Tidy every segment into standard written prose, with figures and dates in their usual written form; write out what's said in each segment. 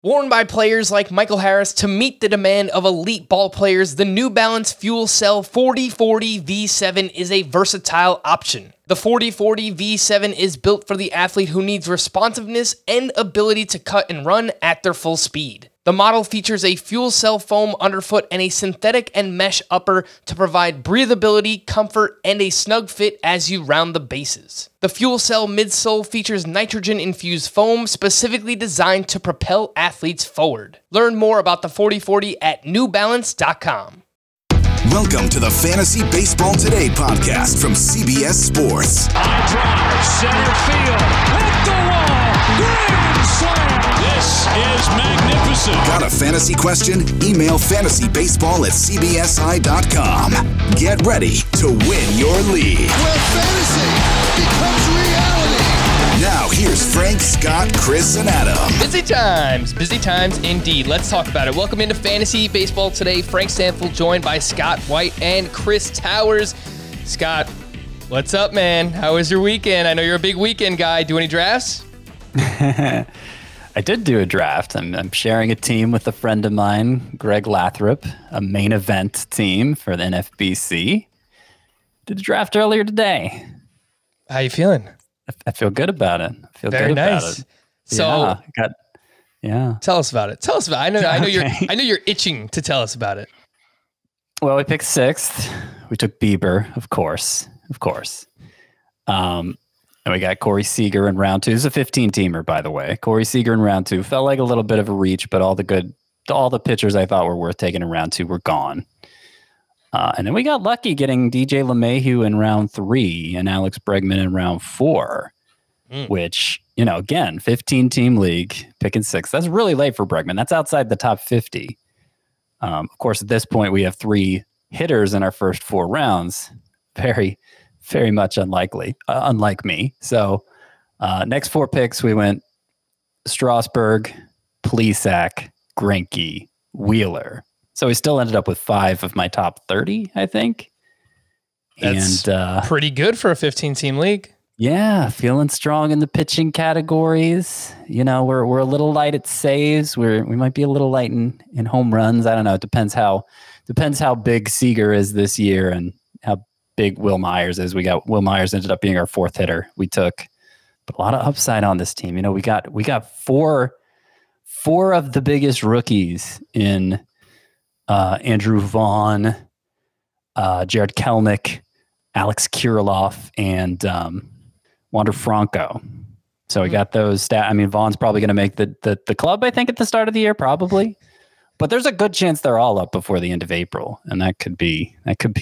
Worn by players like Michael Harris to meet the demand of elite ball players, the New Balance Fuel Cell 4040 V7 is a versatile option. The 4040 V7 is built for the athlete who needs responsiveness and ability to cut and run at their full speed. The model features a fuel cell foam underfoot and a synthetic and mesh upper to provide breathability, comfort, and a snug fit as you round the bases. The fuel cell midsole features nitrogen-infused foam specifically designed to propel athletes forward. Learn more about the 4040 at newbalance.com. Welcome to the Fantasy Baseball Today podcast from CBS Sports. High drive, center field, hit the wall, grand slam. This is magnificent. Got a fantasy question? Email fantasybaseball@cbsi.com. Get ready to win your league. Where fantasy becomes reality. Now here's Frank, Scott, Chris, and Adam. Busy times indeed. Let's talk about it. Welcome into Fantasy Baseball Today. Frank Stanfield joined by Scott White and Chris Towers. Scott, what's up, man? How was your weekend? I know you're a big weekend guy. Do any drafts? I did do a draft. I'm sharing a team with a friend of mine, Greg Lathrop, a main event team for the NFBC. Did the draft earlier today. How you feeling? I feel good about it. Very nice. So, Tell us about it. I know you're itching to tell us about it. Well, we picked sixth. We took Bieber, of course. And we got Corey Seager in round 2. This is a 15-teamer, by the way. Corey Seager in round 2 felt like a little bit of a reach, but all the pitchers I thought were worth taking in round 2 were gone. And then we got lucky getting DJ LeMahieu in round 3 and Alex Bregman in round 4, which, again, 15-team league, picking 6. That's really late for Bregman. That's outside the top 50. Of course, at this point, we have 3 hitters in our first 4 rounds. Very, very much unlike me. So next 4 picks, we went Strasburg, Plesac, Greinke, Wheeler. So we still ended up with 5 of my top 30, I think. That's pretty good for a 15-team league. Yeah, feeling strong in the pitching categories. We're a little light at saves. We might be a little light in home runs. I don't know. It depends how big Seager is this year and how big Will Myers is. Will Myers ended up being our 4th hitter we took. But a lot of upside on this team. We got four of the biggest rookies in Andrew Vaughn, Jared Kelenic, Alex Kirilloff, and Wander Franco. So we got those stats. I mean, Vaughn's probably going to make the club, I think, at the start of the year, probably. But there's a good chance they're all up before the end of April, and that could be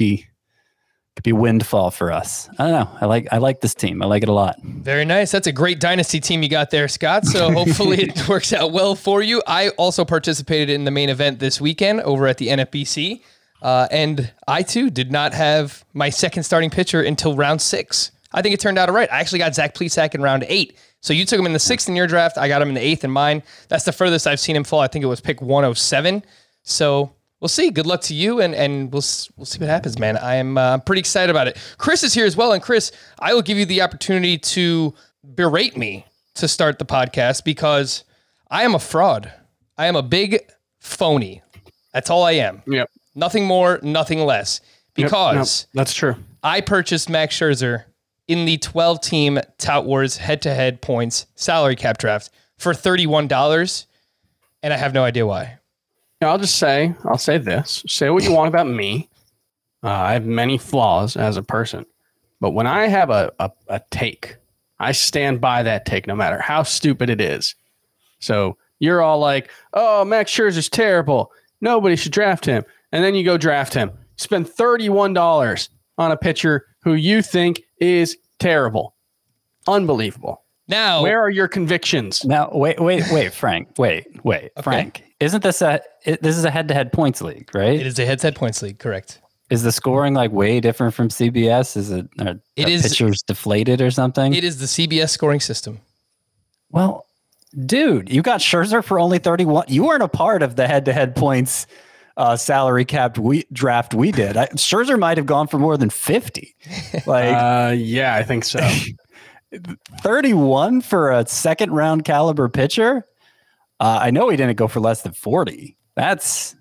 windfall for us. I don't know. I like this team. I like it a lot. Very nice. That's a great dynasty team you got there, Scott. So hopefully it works out well for you. I also participated in the main event this weekend over at the NFBC. And I too did not have my second starting pitcher until round 6. I think it turned out all right. I actually got Zach Plesac in round 8. So you took him in the 6th in your draft. I got him in the 8th in mine. That's the furthest I've seen him fall. I think it was pick 107. So we'll see. Good luck to you, and we'll see what happens, man. I am pretty excited about it. Chris is here as well, and Chris, I will give you the opportunity to berate me to start the podcast because I am a fraud. I am a big phony. That's all I am. Yep. Nothing more, nothing less. Because that's true. I purchased Max Scherzer in the 12-team Tout Wars head-to-head points salary cap draft for $31, and I have no idea why. I'll say this. Say what you want about me. I have many flaws as a person. But when I have a take, I stand by that take no matter how stupid it is. So you're all like, oh, Max Scherzer's terrible. Nobody should draft him. And then you go draft him. Spend $31 on a pitcher who you think is terrible. Unbelievable. Now, where are your convictions? Now, wait, Frank. Wait, okay. Frank. Isn't this this is a head-to-head points league, right? It is a head-to-head points league, correct. Is the scoring way different from CBS? Are pitchers deflated or something? It is the CBS scoring system. Well, dude, you got Scherzer for only 31. You weren't a part of the head-to-head points salary capped draft we did. Scherzer might have gone for more than 50. Yeah, I think so. 31 for a second round caliber pitcher. I know he didn't go for less than 40. That's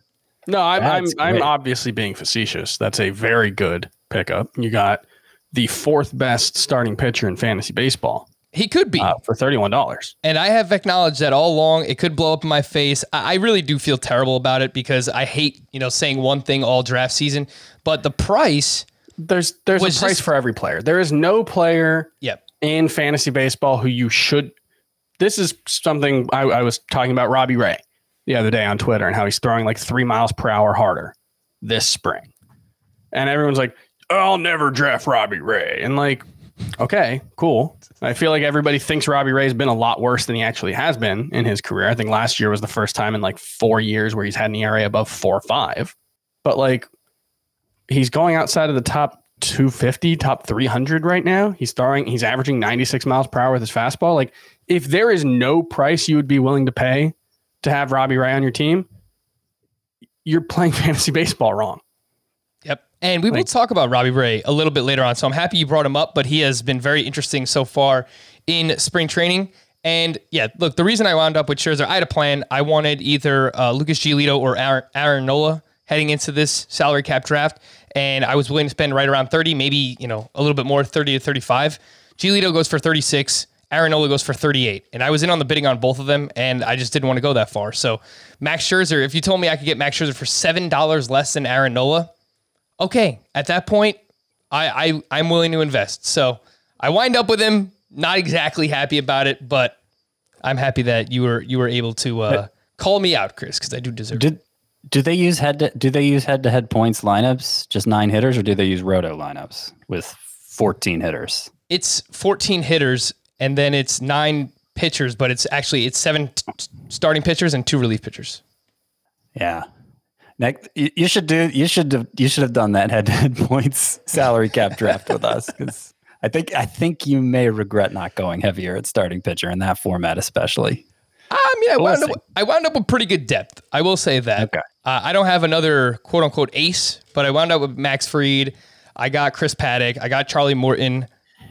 I'm obviously being facetious. That's a very good pickup. You got the fourth best starting pitcher in fantasy baseball. He could be for $31. And I have acknowledged that all along. It could blow up in my face. I really do feel terrible about it because I hate, saying one thing all draft season. But the price, there's a price for every player. There is no player in fantasy baseball who you should. This is something I was talking about Robbie Ray the other day on Twitter and how he's throwing like 3 miles per hour harder this spring. And everyone's like, I'll never draft Robbie Ray. And like, okay, cool. I feel like everybody thinks Robbie Ray's been a lot worse than he actually has been in his career. I think last year was the first time in like 4 years where he's had an ERA above 4.5. But like, he's going outside of the top 250, top 300 right now. He's averaging 96 miles per hour with his fastball. Like, if there is no price you would be willing to pay to have Robbie Ray on your team, you're playing fantasy baseball wrong. Yep. And we will talk about Robbie Ray a little bit later on. So I'm happy you brought him up, but he has been very interesting so far in spring training. And yeah, look, the reason I wound up with Scherzer, I had a plan. I wanted either Lucas Giolito or Aaron Nola heading into this salary cap draft. And I was willing to spend right around 30, maybe, a little bit more, 30 to 35. Giolito goes for 36. Aaron Nola goes for 38. And I was in on the bidding on both of them, and I just didn't want to go that far. So Max Scherzer, if you told me I could get Max Scherzer for $7 less than Aaron Nola, okay, at that point, I'm willing to invest. So I wind up with him, not exactly happy about it, but I'm happy that you were able to call me out, Chris, because I do deserve it. Do they use head-to-head points lineups, just 9 hitters, or do they use roto lineups with 14 hitters? It's 14 hitters, and then it's 9 pitchers, but it's 7 starting pitchers and 2 relief pitchers. Yeah. Next, you should have done that head-to-head points salary cap draft with us, because I think you may regret not going heavier at starting pitcher in that format, especially. I wound up with pretty good depth. I will say that. Okay. I don't have another quote unquote ace, but I wound up with Max Fried. I got Chris Paddock. I got Charlie Morton.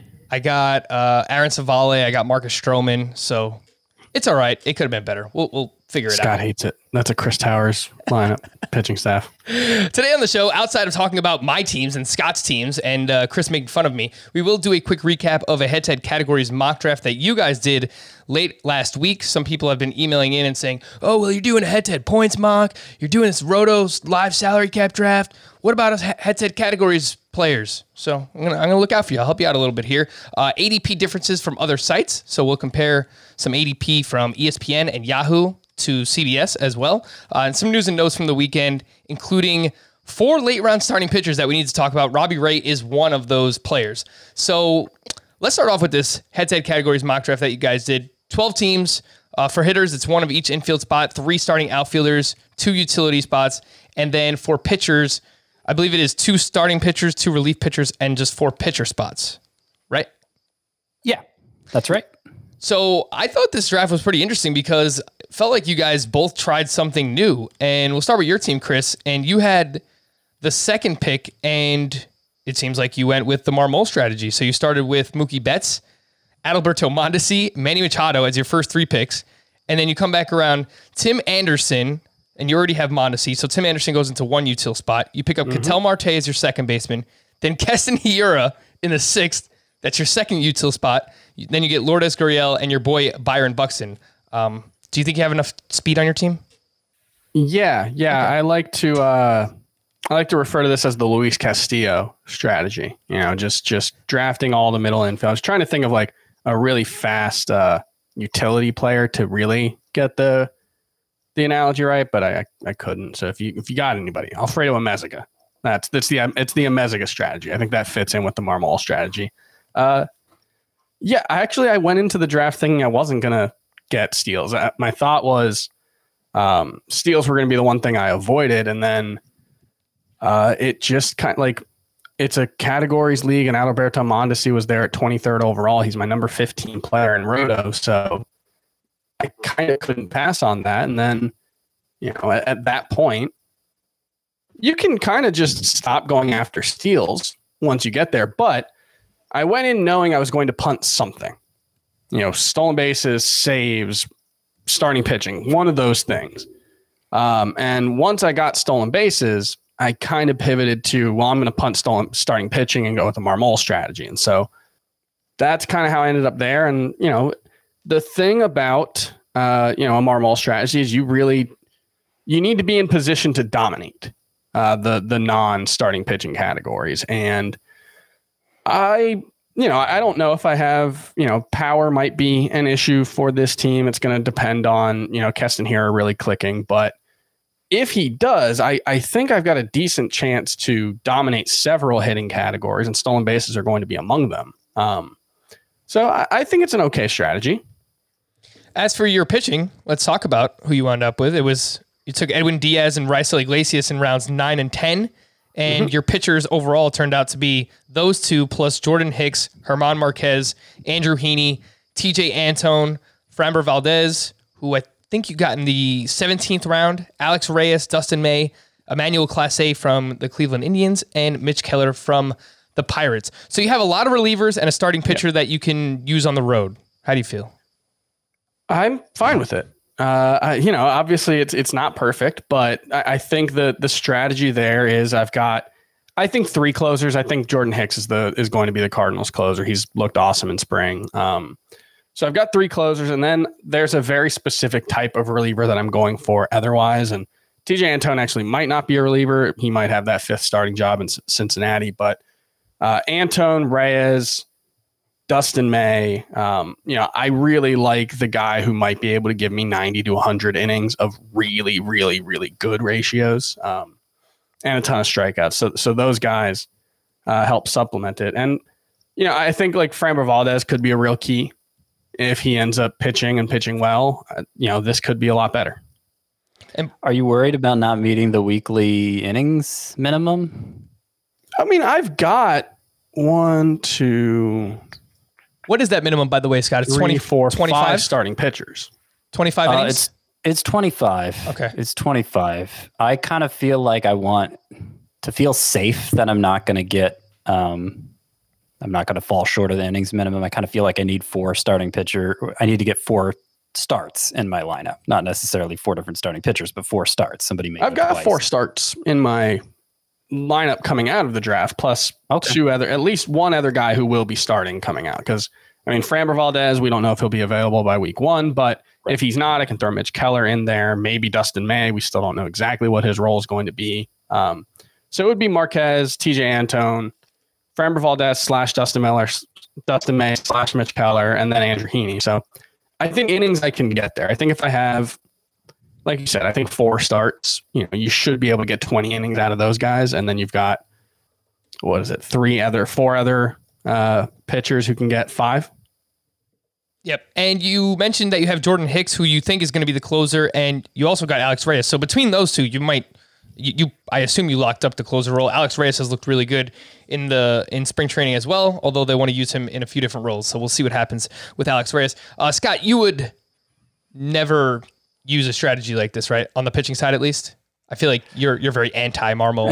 I got Aaron Savale. I got Marcus Stroman. So it's all right. It could have been better. We'll figure it out. Scott hates it. That's a Chris Towers lineup, pitching staff. Today on the show, outside of talking about my teams and Scott's teams and Chris making fun of me, we will do a quick recap of a head-to-head categories mock draft that you guys did late last week. Some people have been emailing in and saying, oh, well, you're doing a head-to-head points mock. You're doing this Roto's live salary cap draft. What about us head-to-head categories players? So I'm gonna look out for you. I'll help you out a little bit here. ADP differences from other sites. So we'll compare some ADP from ESPN and Yahoo to CBS as well. And some news and notes from the weekend, including 4 late round starting pitchers that we need to talk about. Robbie Ray is one of those players. So let's start off with this head-to-head categories mock draft that you guys did. 12 teams. For hitters, it's 1 of each infield spot, 3 starting outfielders, 2 utility spots. And then for pitchers, I believe it is 2 starting pitchers, 2 relief pitchers, and just 4 pitcher spots, right? Yeah, that's right. So I thought this draft was pretty interesting because it felt like you guys both tried something new. And we'll start with your team, Chris. And you had the second pick, and it seems like you went with the Marmol strategy. So you started with Mookie Betts, Adalberto Mondesi, Manny Machado as your first 3 picks. And then you come back around Tim Anderson, and you already have Mondesi. So Tim Anderson goes into 1 util spot. You pick up Ketel Marte as your second baseman. Then Keston Hiura in the 6th. That's your second util spot. Then you get Lourdes Gurriel and your boy Byron Buxton. Do you think you have enough speed on your team? Yeah. Okay. I like to refer to this as the Luis Castillo strategy. Just drafting all the middle infield. I was trying to think of like a really fast utility player to really get the analogy right, but I couldn't. So if you got anybody, Alfredo Amezaga. It's the Amezaga strategy. I think that fits in with the Marmol strategy. I went into the draft thinking I wasn't going to get steals. My thought was steals were going to be the one thing I avoided. And then it just kind of like, it's a categories league, and Adalberto Mondesi was there at 23rd overall. He's my number 15 player in Roto. So I kind of couldn't pass on that. And then, at that point, you can kind of just stop going after steals once you get there. But I went in knowing I was going to punt something, stolen bases, saves, starting pitching, one of those things. And once I got stolen bases, I kind of pivoted to, well, I'm going to punt starting pitching and go with the Marmol strategy. And so that's kind of how I ended up there. And, the thing about, a Marmol strategy is you need to be in position to dominate the non-starting pitching categories. And I don't know if I have, power might be an issue for this team. It's going to depend on, Keston Hiura really clicking. But if he does, I think I've got a decent chance to dominate several hitting categories, and stolen bases are going to be among them. So I think it's an okay strategy. As for your pitching, let's talk about who you wound up with. You took Edwin Diaz and Raisel Iglesias in rounds 9 and 10. And your pitchers overall turned out to be those two plus Jordan Hicks, German Marquez, Andrew Heaney, TJ Antone, Framber Valdez, who I think you got in the 17th round, Alex Reyes, Dustin May, Emmanuel Clase from the Cleveland Indians, and Mitch Keller from the Pirates. So you have a lot of relievers and a starting pitcher that you can use on the road. How do you feel? I'm fine with it. Obviously it's not perfect, but I think the strategy there is I've got, I think 3 closers. I think Jordan Hicks is going to be the Cardinals closer. He's looked awesome in spring. So I've got 3 closers, and then there's a very specific type of reliever that I'm going for otherwise. And TJ Antone actually might not be a reliever. He might have that 5th starting job in Cincinnati, but Antone, Reyes, Dustin May, I really like the guy who might be able to give me 90 to 100 innings of really, really, really good ratios and a ton of strikeouts. So those guys help supplement it. And, I think like Framber Valdez could be a real key if he ends up pitching and pitching well. This could be a lot better. And are you worried about not meeting the weekly innings minimum? I mean, I've got 1, 2... What is that minimum, by the way, Scott? It's 24, 25 5 starting pitchers. 25 innings? It's 25. Okay. It's 25. I kind of feel like I want to feel safe that I'm not going to get, I'm not going to fall short of the innings minimum. I kind of feel like I need 4 starting pitcher. I need to get 4 starts in my lineup. Not necessarily 4 different starting pitchers, but 4 starts. Somebody made I've got 4 starts in my lineup coming out of the draft, plus 2 other, at least 1 other guy who will be starting coming out. Because Framber Valdez, we don't know if he'll be available by week 1, but if he's not, I can throw Mitch Keller in there. Maybe Dustin May. We still don't know exactly what his role is going to be. So it would be Marquez, TJ Antone, Framber Valdez / Dustin May / Mitch Keller, and then Andrew Heaney. So I think innings I can get there. I think if I have, like you said, I think 4 starts, you should be able to get 20 innings out of those guys. And then you've got, 4 other pitchers who can get 5. Yep. And you mentioned that you have Jordan Hicks, who you think is going to be the closer, and you also got Alex Reyes. So between those two, I assume you locked up the closer role. Alex Reyes has looked really good in spring training as well, although they want to use him in a few different roles. So we'll see what happens with Alex Reyes. Scott, you would never use a strategy like this, right? On the pitching side, at least. I feel like you're very anti-Marmol.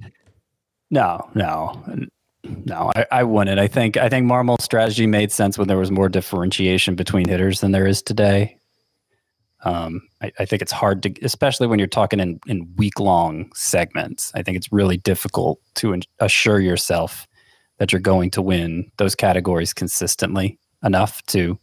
No, I wouldn't. I think Marmol's strategy made sense when there was more differentiation between hitters than there is today. I think it's hard to, especially when you're talking in week-long segments. I think it's really difficult to assure yourself that you're going to win those categories consistently enough to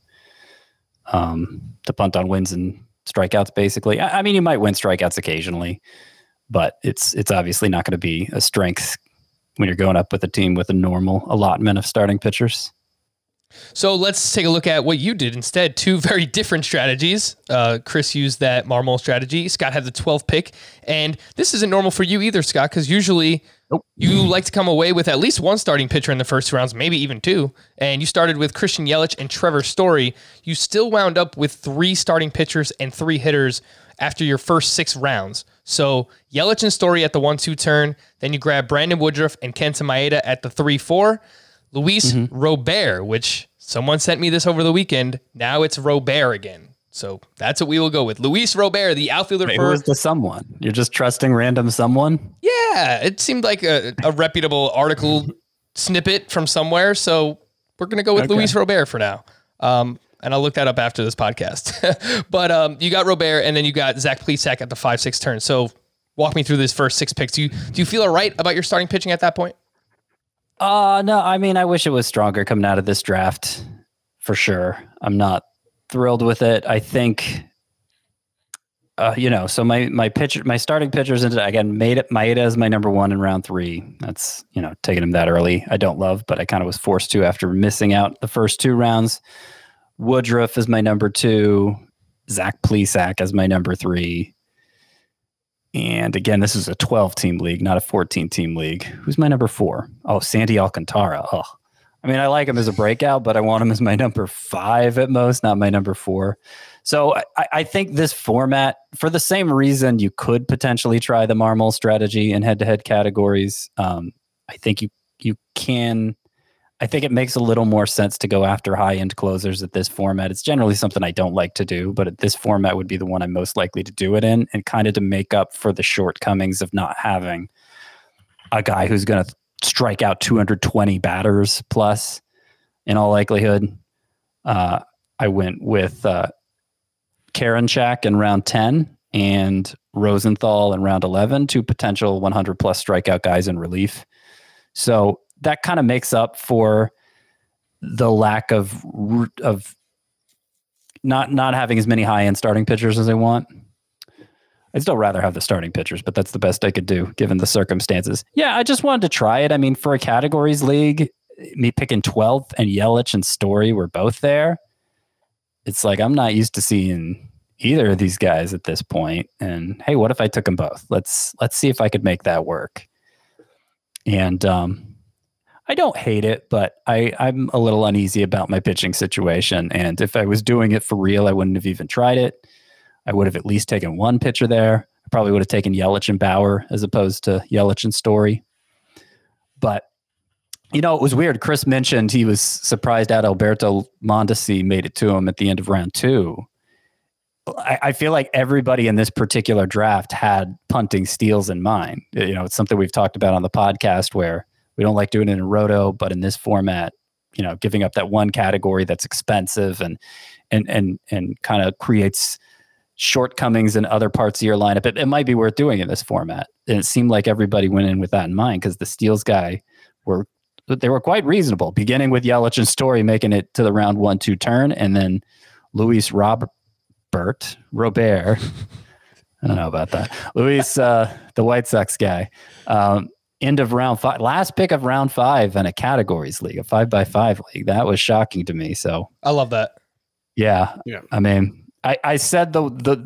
punt on wins and strikeouts, basically. I mean, you might win strikeouts occasionally, but it's obviously not going to be a strength when you're going up with a team with a normal allotment of starting pitchers. So let's take a look at what you did instead. 2 very different strategies. Chris used that Marmol strategy. Scott had the 12th pick. And this isn't normal for you either, Scott, because usually you like to come away with at least 1 starting pitcher in the first 2 rounds, maybe even 2. And you started with Christian Yelich and Trevor Story. You still wound up with 3 starting pitchers and 3 hitters after your first 6 rounds. So Yelich and Story at the 1-2 turn. Then you grab Brandon Woodruff and Kenta Maeda at the 3-4. Luis Robert, which someone sent me this over the weekend. Now it's Robert again. So that's what we will go with. Luis Robert, the outfielder for... Who is the someone? You're just trusting random someone? Yeah, it seemed like a reputable article snippet from somewhere. So we're going to go with Luis Robert for now. and I'll look that up after this podcast. But you got Robert, and then you got Zach Plesac at the 5-6 turn. So walk me through this first 6 picks. Do you feel all right about your starting pitching at that point? No, I mean, I wish it was stronger coming out of this draft, for sure. I'm not thrilled with it. I think, so my starting pitchers into, again, Maeda is my number 1 in round 3. That's, taking him that early. I don't love, but I kind of was forced to after missing out the first 2 rounds. Woodruff is my number 2. Zach Plesac as my number 3. And again, this is a 12-team league, not a 14-team league. Who's my number 4? Oh, Sandy Alcantara. Oh, I mean, I like him as a breakout, but I want him as my number 5 at most, not my number 4. So I think this format, for the same reason you could potentially try the Marmol strategy in head-to-head categories, I think you can. I think it makes a little more sense to go after high-end closers at this format. It's generally something I don't like to do, but this format would be the one I'm most likely to do it in, and kind of to make up for the shortcomings of not having a guy who's going to strike out 220 batters plus in all likelihood. I went with Karinchak in round 10 and Rosenthal in round 11, 2 potential 100 plus strikeout guys in relief. So that kind of makes up for the lack of not having as many high-end starting pitchers as I want. I'd still rather have the starting pitchers, but that's the best I could do given the circumstances. Yeah, I just wanted to try it. I mean, for a categories league, me picking 12th and Yelich and Story were both there. It's like, I'm not used to seeing either of these guys at this point. And hey, what if I took them both? Let's see if I could make that work. And I don't hate it, but I'm a little uneasy about my pitching situation. And if I was doing it for real, I wouldn't have even tried it. I would have at least taken 1 pitcher there. I probably would have taken Yelich and Bauer as opposed to Yelich and Story. But, it was weird. Chris mentioned he was surprised Adalberto Mondesi made it to him at the end of round 2. I feel like everybody in this particular draft had punting steals in mind. It's something we've talked about on the podcast where we don't like doing it in roto, but in this format, giving up that one category that's expensive and kind of creates shortcomings in other parts of your lineup. It might be worth doing in this format. And it seemed like everybody went in with that in mind because the steals guy were quite reasonable, beginning with Yelich and Story making it to the round 1-2 turn, and then Luis Robert. I don't know about that. Luis, the White Sox guy. End of round 5, last pick of round 5 in a categories league, a 5x5 league. That was shocking to me. So I love that. Yeah. I mean, I said the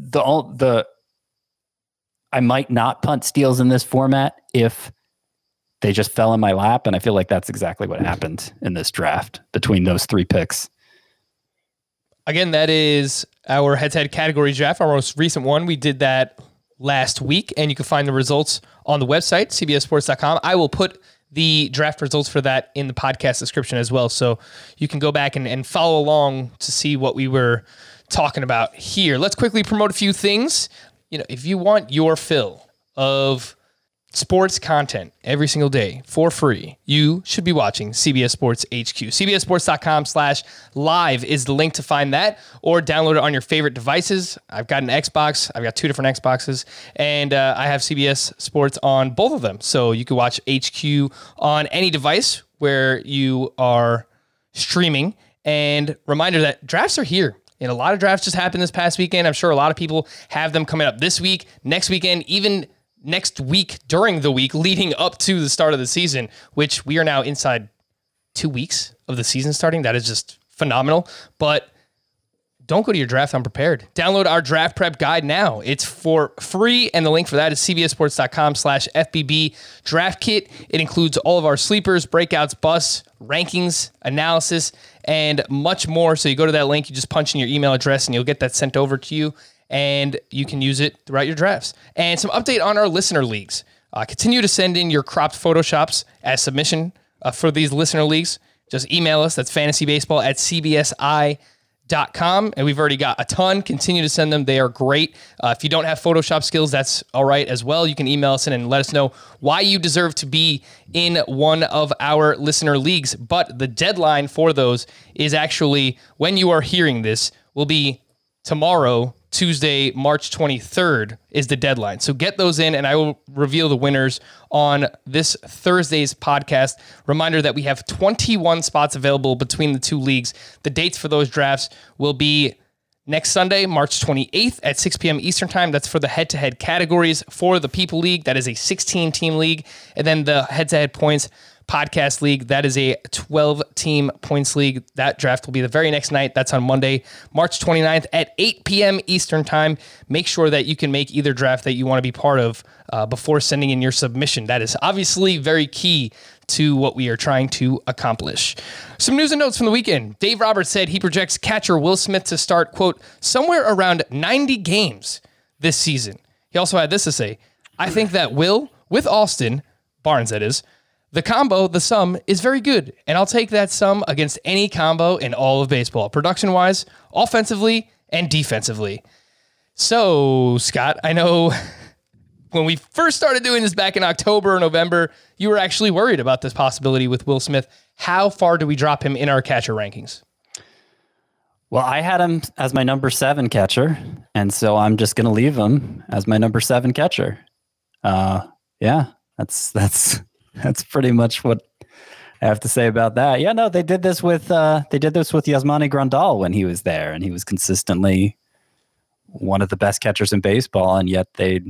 I might not punt steals in this format if they just fell in my lap, and I feel like that's exactly what happened in this draft between those 3 picks. Again, that is our head-to-head category draft, our most recent one. We did that last week, and you can find the results on the website, cbssports.com. I will put the draft results for that in the podcast description as well, so you can go back and follow along to see what we were talking about here. Let's quickly promote a few things. If you want your fill of sports content every single day for free, you should be watching CBS Sports HQ. CBSSports.com/live is the link to find that, or download it on your favorite devices. I've got an Xbox. I've got 2 different Xboxes, and I have CBS Sports on both of them. So you can watch HQ on any device where you are streaming. And reminder that drafts are here. And a lot of drafts just happened this past weekend. I'm sure a lot of people have them coming up this week, next weekend, even next week during the week leading up to the start of the season, which we are now inside 2 weeks of the season starting. That is just phenomenal. But don't go to your draft unprepared. Download our draft prep guide now. It's for free, and the link for that is cbssports.com/FBB draft kit. It includes all of our sleepers, breakouts, busts, rankings, analysis, and much more. So you go to that link, you just punch in your email address, and you'll get that sent over to you, and you can use it throughout your drafts. And some update on our listener leagues. Continue to send in your cropped Photoshops as submission for these listener leagues. Just email us. That's fantasybaseball@cbsi.com. and we've already got a ton. Continue to send them. They are great. If you don't have Photoshop skills, that's all right as well. You can email us in and let us know why you deserve to be in one of our listener leagues. But the deadline for those is actually, when you are hearing this, will be tomorrow, Tuesday, March 23rd is the deadline. So get those in, and I will reveal the winners on this Thursday's podcast. Reminder that we have 21 spots available between the two leagues. The dates for those drafts will be next Sunday, March 28th at 6 p.m. Eastern Time. That's for the head-to-head categories. For the People League, that is a 16-team league. And then the head-to-head points podcast league, that is a 12-team points league. That draft will be the very next night. That's on Monday, March 29th at 8 p.m. Eastern Time. Make sure that you can make either draft that you want to be part of before sending in your submission. That is obviously very key to what we are trying to accomplish. Some news and notes from the weekend. Dave Roberts said he projects catcher Will Smith to start, quote, somewhere around 90 games this season. He also had this to say, I think that Will, with Austin, Barnes that is, the combo, the sum, is very good, and I'll take that sum against any combo in all of baseball, production-wise, offensively, and defensively. So, Scott, I know when we first started doing this back in October or November, you were actually worried about this possibility with Will Smith. How far do we drop him in our catcher rankings? Well, I had him as my number 7 catcher, and so I'm just going to leave him as my number 7 catcher. Yeah, that's pretty much what I have to say about that. Yeah, no, they did this with Yasmani Grandal when he was there, and he was consistently one of the best catchers in baseball, and yet they'd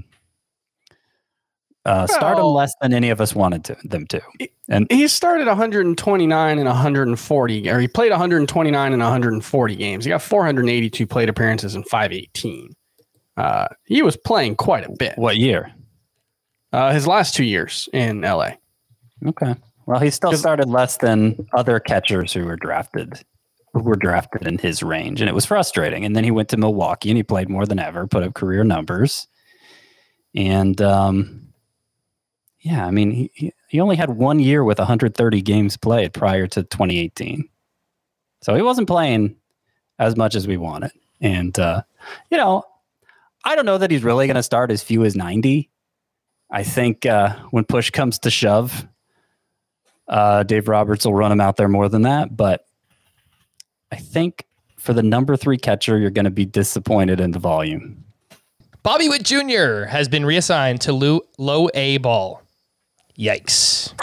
start him less than any of us wanted them to. And he started 129 and 140, or he played 129 and 140 games. He got 482 plate appearances and 518. He was playing quite a bit. What year? His last 2 years in LA. Okay. Well, he still started less than other catchers who were drafted in his range, and it was frustrating. And then he went to Milwaukee and he played more than ever, put up career numbers. And yeah, I mean, he only had 1 year with 130 games played prior to 2018. So he wasn't playing as much as we wanted. And, you know, I don't know that he's really going to start as few as 90. I think when push comes to shove, Dave Roberts will run him out there more than that. But I think for the number 3 catcher, you're going to be disappointed in the volume. Bobby Witt Jr. has been reassigned to low A ball. Yikes.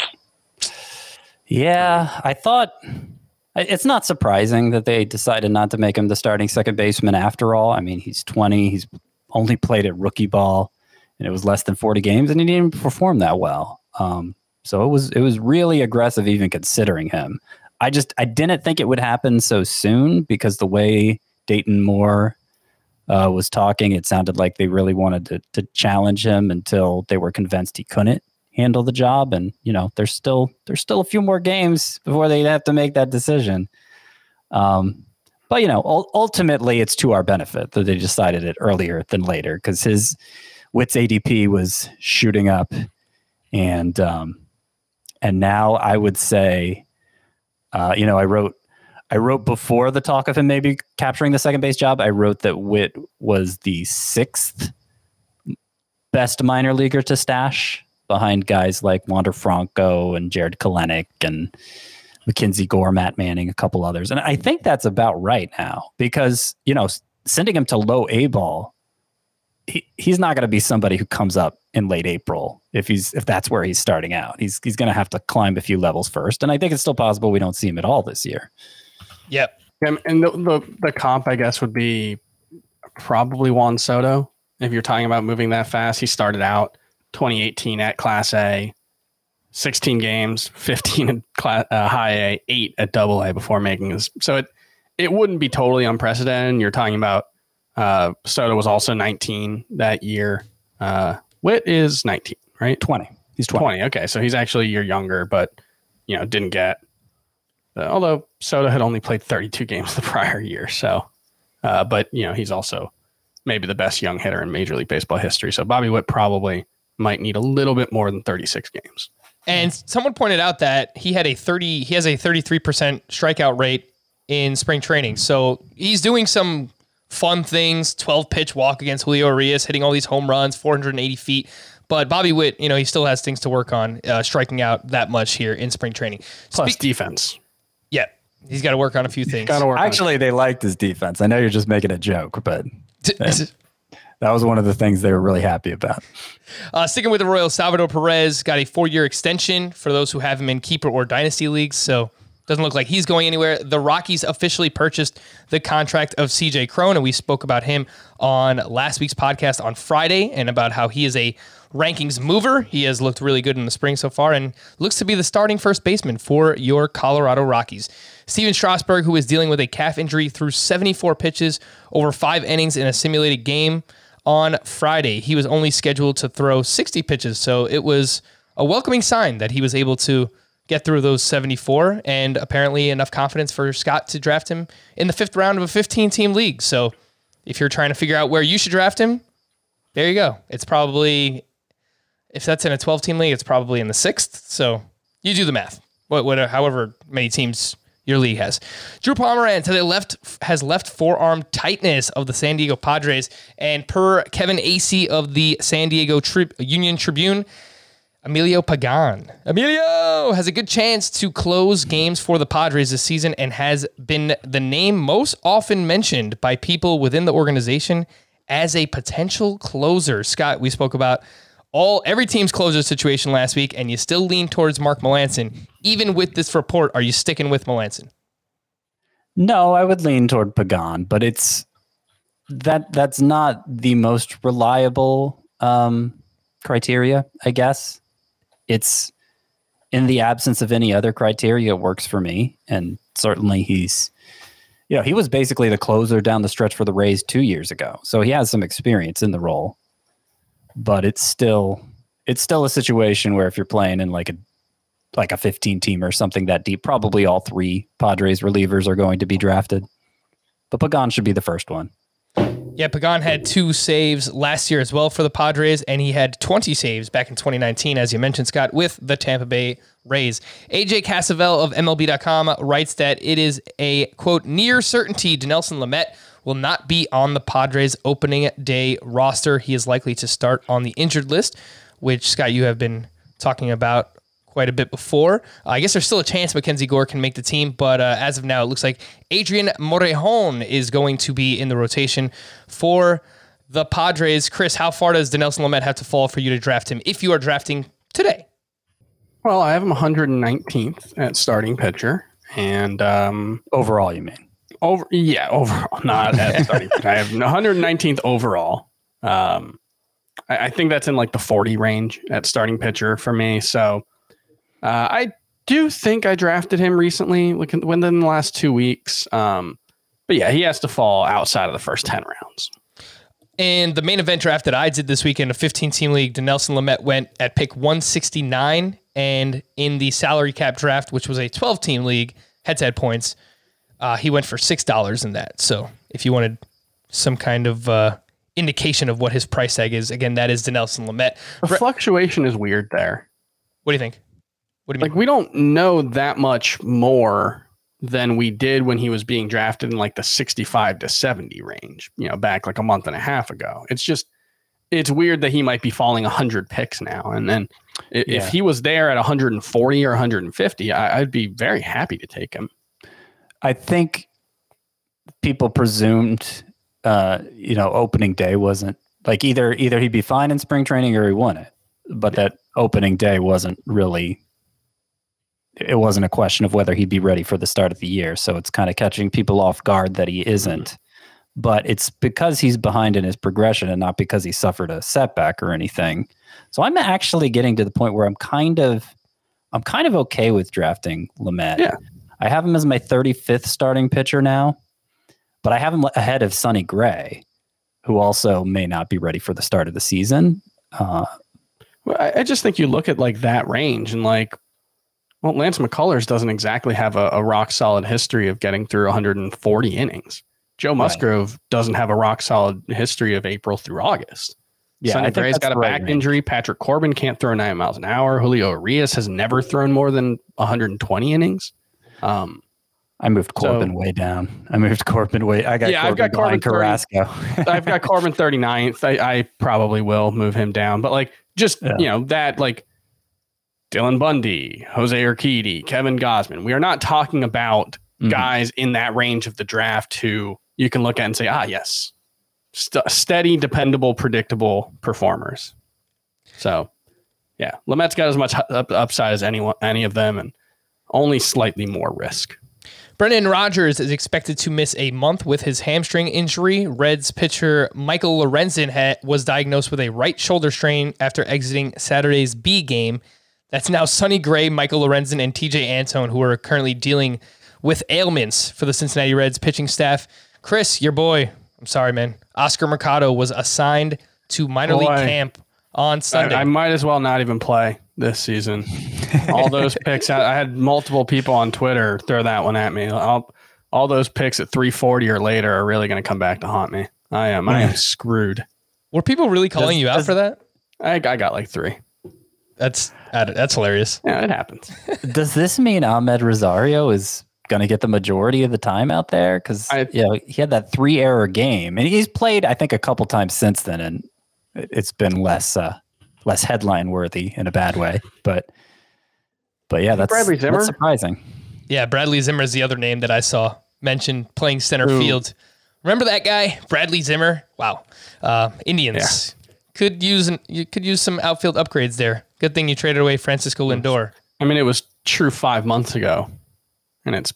Yeah, I thought it's not surprising that they decided not to make him the starting second baseman after all. I mean, he's 20. He's only played at rookie ball, and it was less than 40 games, and he didn't even perform that well. So it was really aggressive even considering him. I didn't think it would happen so soon because the way Dayton Moore was talking, it sounded like they really wanted to challenge him until they were convinced he couldn't handle the job. And, you know, there's still a few more games before they have to make that decision. But, you know, ultimately it's to our benefit that they decided it earlier than later because Witt's ADP was shooting up. And now I would say, you know, I wrote before the talk of him maybe capturing the second base job, I wrote that Witt was the 6th best minor leaguer to stash behind guys like Wander Franco and Jared Kelenic and Mackenzie Gore, Matt Manning, a couple others. And I think that's about right now because, you know, sending him to low A ball, he's not going to be somebody who comes up in late April if that's where he's starting out. He's going to have to climb a few levels first. And I think it's still possible we don't see him at all this year. Yep. And the comp, I guess, would be probably Juan Soto. If you're talking about moving that fast, he started out 2018 at Class A, 16 games, 15 in High A, 8 at Double A before making his. So it wouldn't be totally unprecedented. You're talking about Soto was also 19 that year. Witt is 19, right? 20. He's 20. Okay, so he's actually a year younger, but you know didn't get. Although Soto had only played 32 games the prior year, so but you know he's also maybe the best young hitter in Major League Baseball history. So Bobby Witt probably might need a little bit more than 36 games. And someone pointed out that he has a 33% strikeout rate in spring training. So he's doing some fun things, 12-pitch walk against Julio Urias, hitting all these home runs, 480 feet. But Bobby Witt, he still has things to work on, striking out that much here in spring training. Plus defense. Yeah, he's got to work on a few things. Actually, they liked his defense. I know you're just making a joke, but that was one of the things they were really happy about. Sticking with the Royals, Salvador Perez got a 4-year extension for those who have him in keeper or dynasty leagues. So doesn't look like he's going anywhere. The Rockies officially purchased the contract of CJ Cron, and we spoke about him on last week's podcast on Friday and about how he is a rankings mover. He has looked really good in the spring so far and looks to be the starting first baseman for your Colorado Rockies. Steven Strasburg, who is dealing with a calf injury, threw 74 pitches over 5 innings in a simulated game on Friday. He was only scheduled to throw 60 pitches, so it was a welcoming sign that he was able to get through those 74, and apparently enough confidence for Scott to draft him in the 5th round of a 15-team league. So if you're trying to figure out where you should draft him, there you go. It's probably, if that's in a 12-team league, it's probably in the 6th. So you do the math, however many teams your league has. Drew Pomeranz has left forearm tightness of the San Diego Padres, and per Kevin Acee of the San Diego Union Tribune, Emilio Pagan has a good chance to close games for the Padres this season and has been the name most often mentioned by people within the organization as a potential closer. Scott, we spoke about every team's closer situation last week, and you still lean towards Mark Melancon. Even with this report, are you sticking with Melancon? No, I would lean toward Pagan, but that's not the most reliable criteria, I guess. It's in the absence of any other criteria, it works for me. And certainly he was basically the closer down the stretch for the Rays 2 years ago. So he has some experience in the role, but it's still a situation where if you're playing in like a 15 team or something that deep, probably all 3 Padres relievers are going to be drafted, but Pagan should be the first one. Yeah, Pagan had 2 saves last year as well for the Padres, and he had 20 saves back in 2019, as you mentioned, Scott, with the Tampa Bay Rays. AJ Cassavell of MLB.com writes that it is a, quote, near certainty Dinelson Lamet will not be on the Padres opening day roster. He is likely to start on the injured list, which, Scott, you have been talking about quite a bit before. I guess there's still a chance Mackenzie Gore can make the team, but as of now, it looks like Adrian Morejon is going to be in the rotation for the Padres. Chris, how far does Dinelson Lamet have to fall for you to draft him if you are drafting today? Well, I have him 119th at starting pitcher, and overall, you mean? Overall, not at starting pitcher. I have 119th overall. I think that's in like the 40 range at starting pitcher for me. So I do think I drafted him recently, within the last 2 weeks. But yeah, he has to fall outside of the first 10 rounds. In the main event draft that I did this weekend, a 15-team league, Dinelson Lamet went at pick 169. And in the salary cap draft, which was a 12-team league, head-to-head points, he went for $6 in that. So if you wanted some kind of indication of what his price tag is, again, that is Dinelson Lamet. The fluctuation is weird there. What do you think? What do you mean? Like, we don't know that much more than we did when he was being drafted in like the 65 to 70 range, back like a month and a half ago. It's weird that he might be falling 100 picks now. And then if he was there at 140 or 150, I'd be very happy to take him. I think people presumed, opening day wasn't like either he'd be fine in spring training or he won it, but that opening day wasn't really. It wasn't a question of whether he'd be ready for the start of the year. So it's kind of catching people off guard that he isn't. But it's because he's behind in his progression and not because he suffered a setback or anything. So I'm actually getting to the point where I'm kind of okay with drafting Lamet. Yeah. I have him as my 35th starting pitcher now, but I have him ahead of Sonny Gray, who also may not be ready for the start of the season. Well, I just think you look at like that range and like, well, Lance McCullers doesn't exactly have a rock solid history of getting through 140 innings. Joe Musgrove doesn't have a rock solid history of April through August. Yeah, Sonny Gray's got a back injury. Patrick Corbin can't throw 9 miles an hour. Julio Urias has never thrown more than 120 innings. I moved Corbin way down. I got I've got Corbin Carrasco. I've got Corbin 39th. I probably will move him down, but like that like Dylan Bundy, Jose Urquidy, Kevin Gausman. We are not talking about guys in that range of the draft who you can look at and say, yes, steady, dependable, predictable performers. So, yeah, Lamet's got as much upside as any of them, and only slightly more risk. Brendan Rodgers is expected to miss a month with his hamstring injury. Reds pitcher Michael Lorenzen was diagnosed with a right shoulder strain after exiting Saturday's B game. That's now Sonny Gray, Michael Lorenzen, and TJ Antone, who are currently dealing with ailments for the Cincinnati Reds pitching staff. Chris, your boy, I'm sorry, man. Oscar Mercado was assigned to minor league camp on Sunday. I might as well not even play this season. All those picks, I had multiple people on Twitter throw that one at me. All those picks at 340 or later are really going to come back to haunt me. I am screwed. Were people really calling you out for that? I got like 3. That's hilarious. Yeah, it happens. Does this mean Ahmed Rosario is going to get the majority of the time out there? Because he had that 3-error game, and he's played, I think, a couple times since then, and it's been less headline worthy in a bad way. But yeah, that's surprising. Yeah, Bradley Zimmer is the other name that I saw mentioned playing center field. Remember that guy, Bradley Zimmer? Wow. Indians could use some outfield upgrades there. Good thing you traded away Francisco Lindor. I mean, it was true 5 months ago, and it's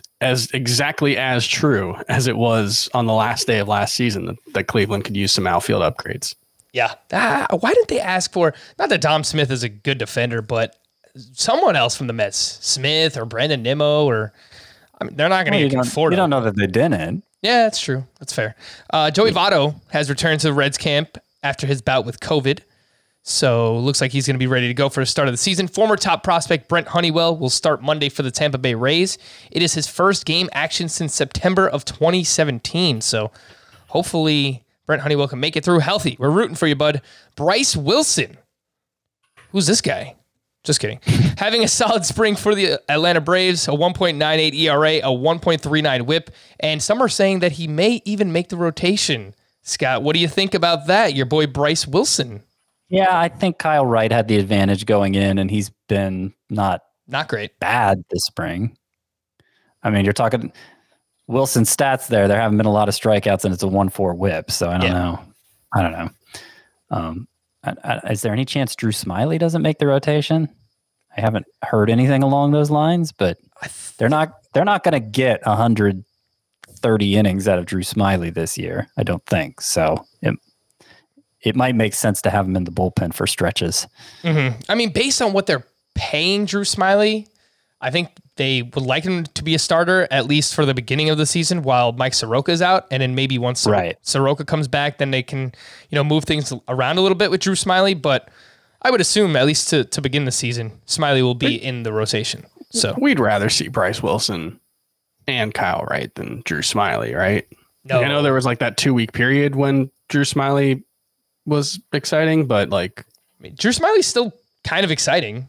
exactly as true as it was on the last day of last season that Cleveland could use some outfield upgrades. Yeah. Why didn't they ask for, not that Dom Smith is a good defender, but someone else from the Mets, Smith or Brandon Nimmo, or they're not going to get Conforto. You don't know that they didn't. Yeah, that's true. That's fair. Joey Votto has returned to the Reds camp after his bout with COVID. So looks like he's going to be ready to go for the start of the season. Former top prospect Brent Honeywell will start Monday for the Tampa Bay Rays. It is his first game action since September of 2017. So hopefully Brent Honeywell can make it through healthy. We're rooting for you, bud. Bryce Wilson. Who's this guy? Just kidding. Having a solid spring for the Atlanta Braves, a 1.98 ERA, a 1.39 whip, and some are saying that he may even make the rotation. Scott, what do you think about that? Your boy Bryce Wilson. Yeah, I think Kyle Wright had the advantage going in, and he's been not great, bad this spring. I mean, you're talking Wilson's stats there. There haven't been a lot of strikeouts, and it's a 1.4 whip. So I don't know. Is there any chance Drew Smyly doesn't make the rotation? I haven't heard anything along those lines, but they're not going to get 130 innings out of Drew Smyly this year. I don't think so. It might make sense to have him in the bullpen for stretches. Mm-hmm. I mean, based on what they're paying Drew Smyly, I think they would like him to be a starter, at least for the beginning of the season, while Mike Soroka is out. And then maybe once Soroka comes back, then they can, move things around a little bit with Drew Smyly. But I would assume, at least to begin the season, Smyly will be in the rotation. So we'd rather see Bryce Wilson and Kyle Wright than Drew Smyly, right? No. I know there was like that 2-week period when Drew Smyly was exciting, but Drew Smyly's still kind of exciting.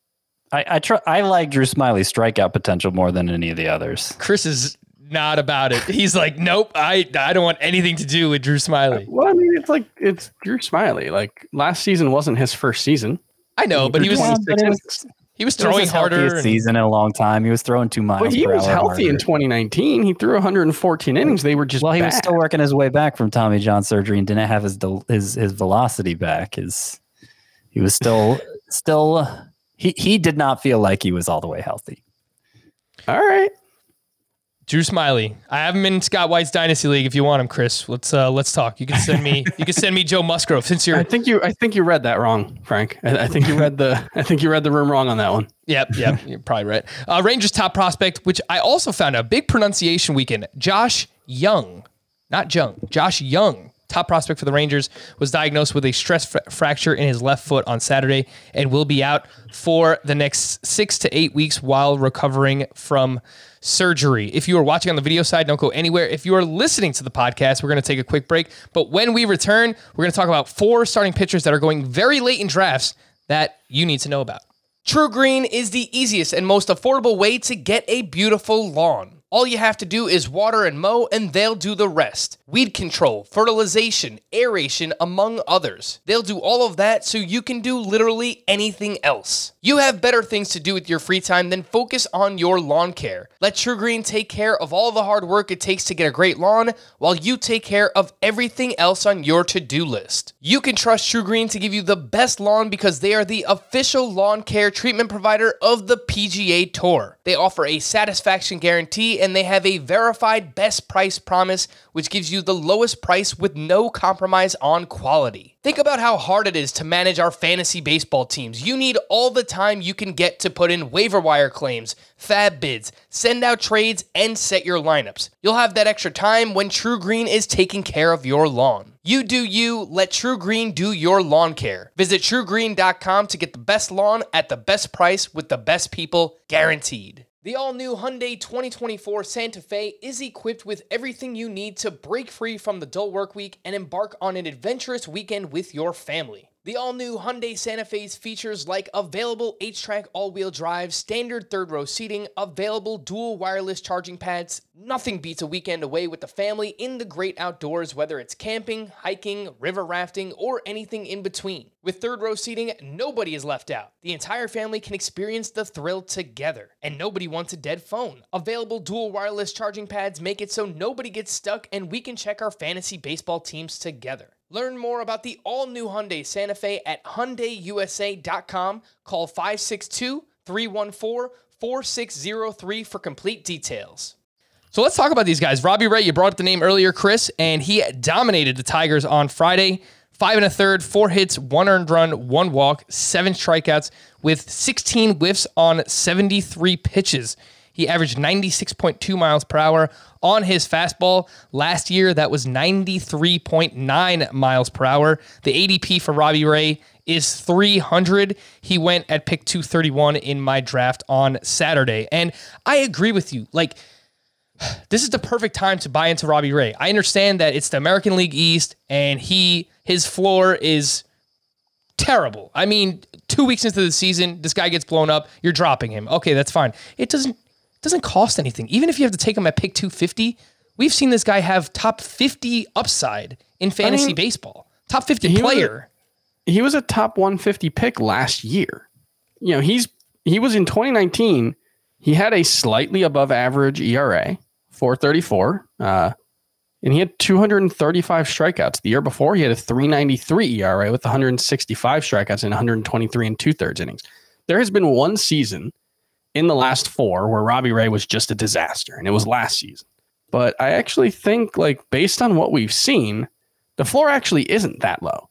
I like Drew Smyly's strikeout potential more than any of the others. Chris is not about it. He's like, nope, I don't want anything to do with Drew Smyly. Well, I mean, it's Drew Smyly. Like last season wasn't his first season. I know, but he was throwing harder. Season in a long time. He was throwing 2 miles per hour. But he was healthy in 2019. He threw 114 innings. They were just he was still working his way back from Tommy John surgery and didn't have his velocity back. He was still he did not feel like he was all the way healthy. All right. Drew Smyly. I have him in Scott White's Dynasty League if you want him, Chris. Let's talk. You can send me Joe Musgrove since you're I think you read that wrong, Frank. I think you read the room wrong on that one. Yep, you're probably right. Rangers top prospect, which I also found out, big pronunciation weekend. Josh Young, not Jung. Josh Young, top prospect for the Rangers, was diagnosed with a stress fracture in his left foot on Saturday and will be out for the next 6 to 8 weeks while recovering from surgery. If you are watching on the video side, don't go anywhere. If you are listening to the podcast, we're going to take a quick break. But when we return, we're going to talk about 4 starting pitchers that are going very late in drafts that you need to know about. True Green is the easiest and most affordable way to get a beautiful lawn. All you have to do is water and mow, and they'll do the rest. Weed control, fertilization, aeration, among others. They'll do all of that so you can do literally anything else. You have better things to do with your free time than focus on your lawn care. Let TruGreen take care of all the hard work it takes to get a great lawn, while you take care of everything else on your to-do list. You can trust TruGreen to give you the best lawn because they are the official lawn care treatment provider of the PGA Tour. They offer a satisfaction guarantee, and they have a verified best price promise, which gives you the lowest price with no compromise on quality. Think about how hard it is to manage our fantasy baseball teams. You need all the time you can get to put in waiver wire claims, fab bids, send out trades, and set your lineups. You'll have that extra time when TruGreen is taking care of your lawn. You do you, let TruGreen do your lawn care. Visit TruGreen.com to get the best lawn at the best price with the best people, guaranteed. The all-new Hyundai 2024 Santa Fe is equipped with everything you need to break free from the dull work week and embark on an adventurous weekend with your family. The all-new Hyundai Santa Fe's features like available H-Track all-wheel drive, standard third-row seating, available dual wireless charging pads. Nothing beats a weekend away with the family in the great outdoors, whether it's camping, hiking, river rafting, or anything in between. With third-row seating, nobody is left out. The entire family can experience the thrill together, and nobody wants a dead phone. Available dual wireless charging pads make it so nobody gets stuck, and we can check our fantasy baseball teams together. Learn more about the all-new Hyundai Santa Fe at HyundaiUSA.com. Call 562-314-4603 for complete details. So let's talk about these guys. Robbie Ray, you brought up the name earlier, Chris, and he dominated the Tigers on Friday. 5 1/3, 4 hits, 1 earned run, 1 walk, 7 strikeouts with 16 whiffs on 73 pitches. He averaged 96.2 miles per hour on his fastball. Last year, that was 93.9 miles per hour. The ADP for Robbie Ray is 300. He went at pick 231 in my draft on Saturday. And I agree with you. Like, this is the perfect time to buy into Robbie Ray. I understand that it's the American League East, and his floor is terrible. I mean, 2 weeks into the season, this guy gets blown up. You're dropping him. Okay, that's fine. It doesn't cost anything. Even if you have to take him at pick 250, we've seen this guy have top 50 upside in fantasy baseball. Top 50 player. He was a top 150 pick last year. You know, he was in 2019. He had a slightly above average ERA, 4.34, and he had 235 strikeouts. The year before, he had a 3.93 ERA with 165 strikeouts and 123 and 2/3 innings. There has been one season in the last 4 where Robbie Ray was just a disaster, and it was last season. But I actually think, like, based on what we've seen, the floor actually isn't that low.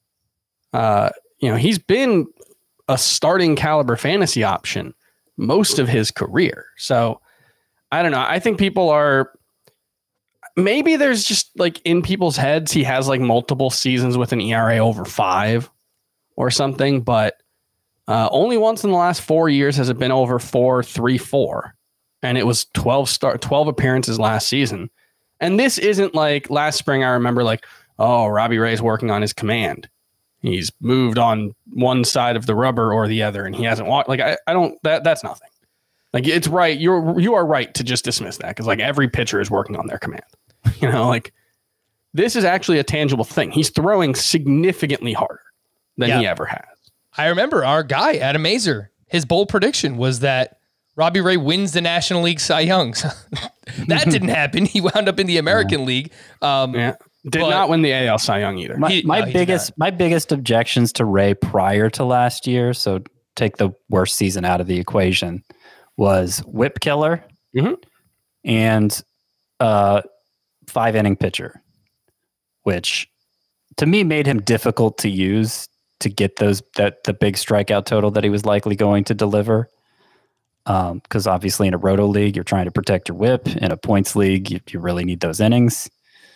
He's been a starting caliber fantasy option most of his career. So I don't know. I think people are, maybe there's just like in people's heads, he has like multiple seasons with an ERA over 5 or something, but only once in the last 4 years has it been over 4.34, and it was 12 appearances last season. And this isn't like last spring. I remember like, oh, Robbie Ray's working on his command. He's moved on one side of the rubber or the other, and he hasn't walked. Like I don't. That's nothing. Like it's right. You are right to just dismiss that because like every pitcher is working on their command. You know, like this is actually a tangible thing. He's throwing significantly harder than he ever has. I remember our guy, Adam Mazer, his bold prediction was that Robbie Ray wins the National League Cy Youngs. That didn't happen. He wound up in the American League. Did not win the AL Cy Young either. My biggest objections to Ray prior to last year, so take the worst season out of the equation, was whip killer and 5-inning pitcher, which to me made him difficult to use to get the big strikeout total that he was likely going to deliver. Because obviously in a roto league, you're trying to protect your whip. In a points league, you really need those innings.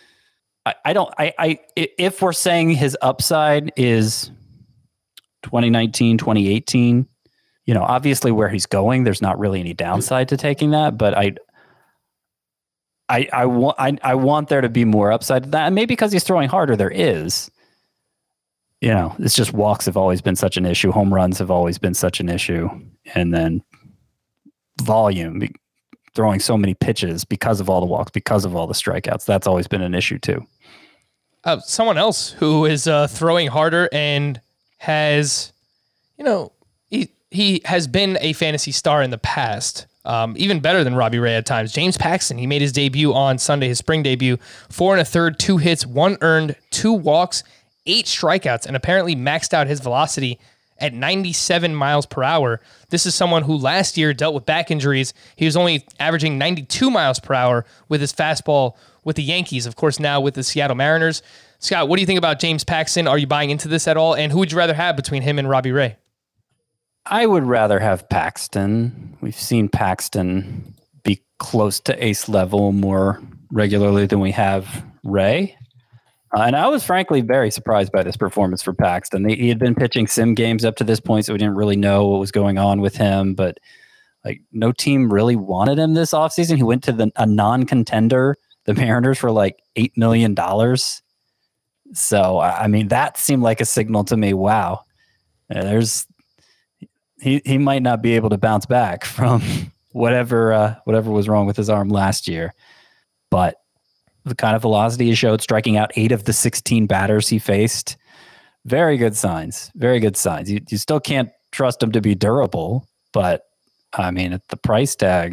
If we're saying his upside is 2019, 2018, obviously where he's going, there's not really any downside to taking that, but I want there to be more upside to that. And maybe because he's throwing harder, there is. It's just walks have always been such an issue. Home runs have always been such an issue. And then volume, throwing so many pitches because of all the walks, because of all the strikeouts. That's always been an issue too. Someone else who is throwing harder and has, he has been a fantasy star in the past, even better than Robbie Ray at times. James Paxton, he made his debut on Sunday, his spring debut, 4 1/3, 2 hits, 1 earned, 2 walks, 8 strikeouts, and apparently maxed out his velocity at 97 miles per hour. This is someone who last year dealt with back injuries. He was only averaging 92 miles per hour with his fastball with the Yankees, of course, now with the Seattle Mariners. Scott, what do you think about James Paxton? Are you buying into this at all? And who would you rather have between him and Robbie Ray? I would rather have Paxton. We've seen Paxton be close to ace level more regularly than we have Ray. And I was frankly very surprised by this performance for Paxton. He had been pitching sim games up to this point, so we didn't really know what was going on with him. But like, no team really wanted him this offseason. He went to a non-contender, the Mariners, for like $8 million. So, I mean, that seemed like a signal to me. Wow, he might not be able to bounce back from whatever was wrong with his arm last year. But the kind of velocity he showed, striking out 8 of the 16 batters he faced, very good signs. Very good signs. You still can't trust him to be durable, but I mean, at the price tag,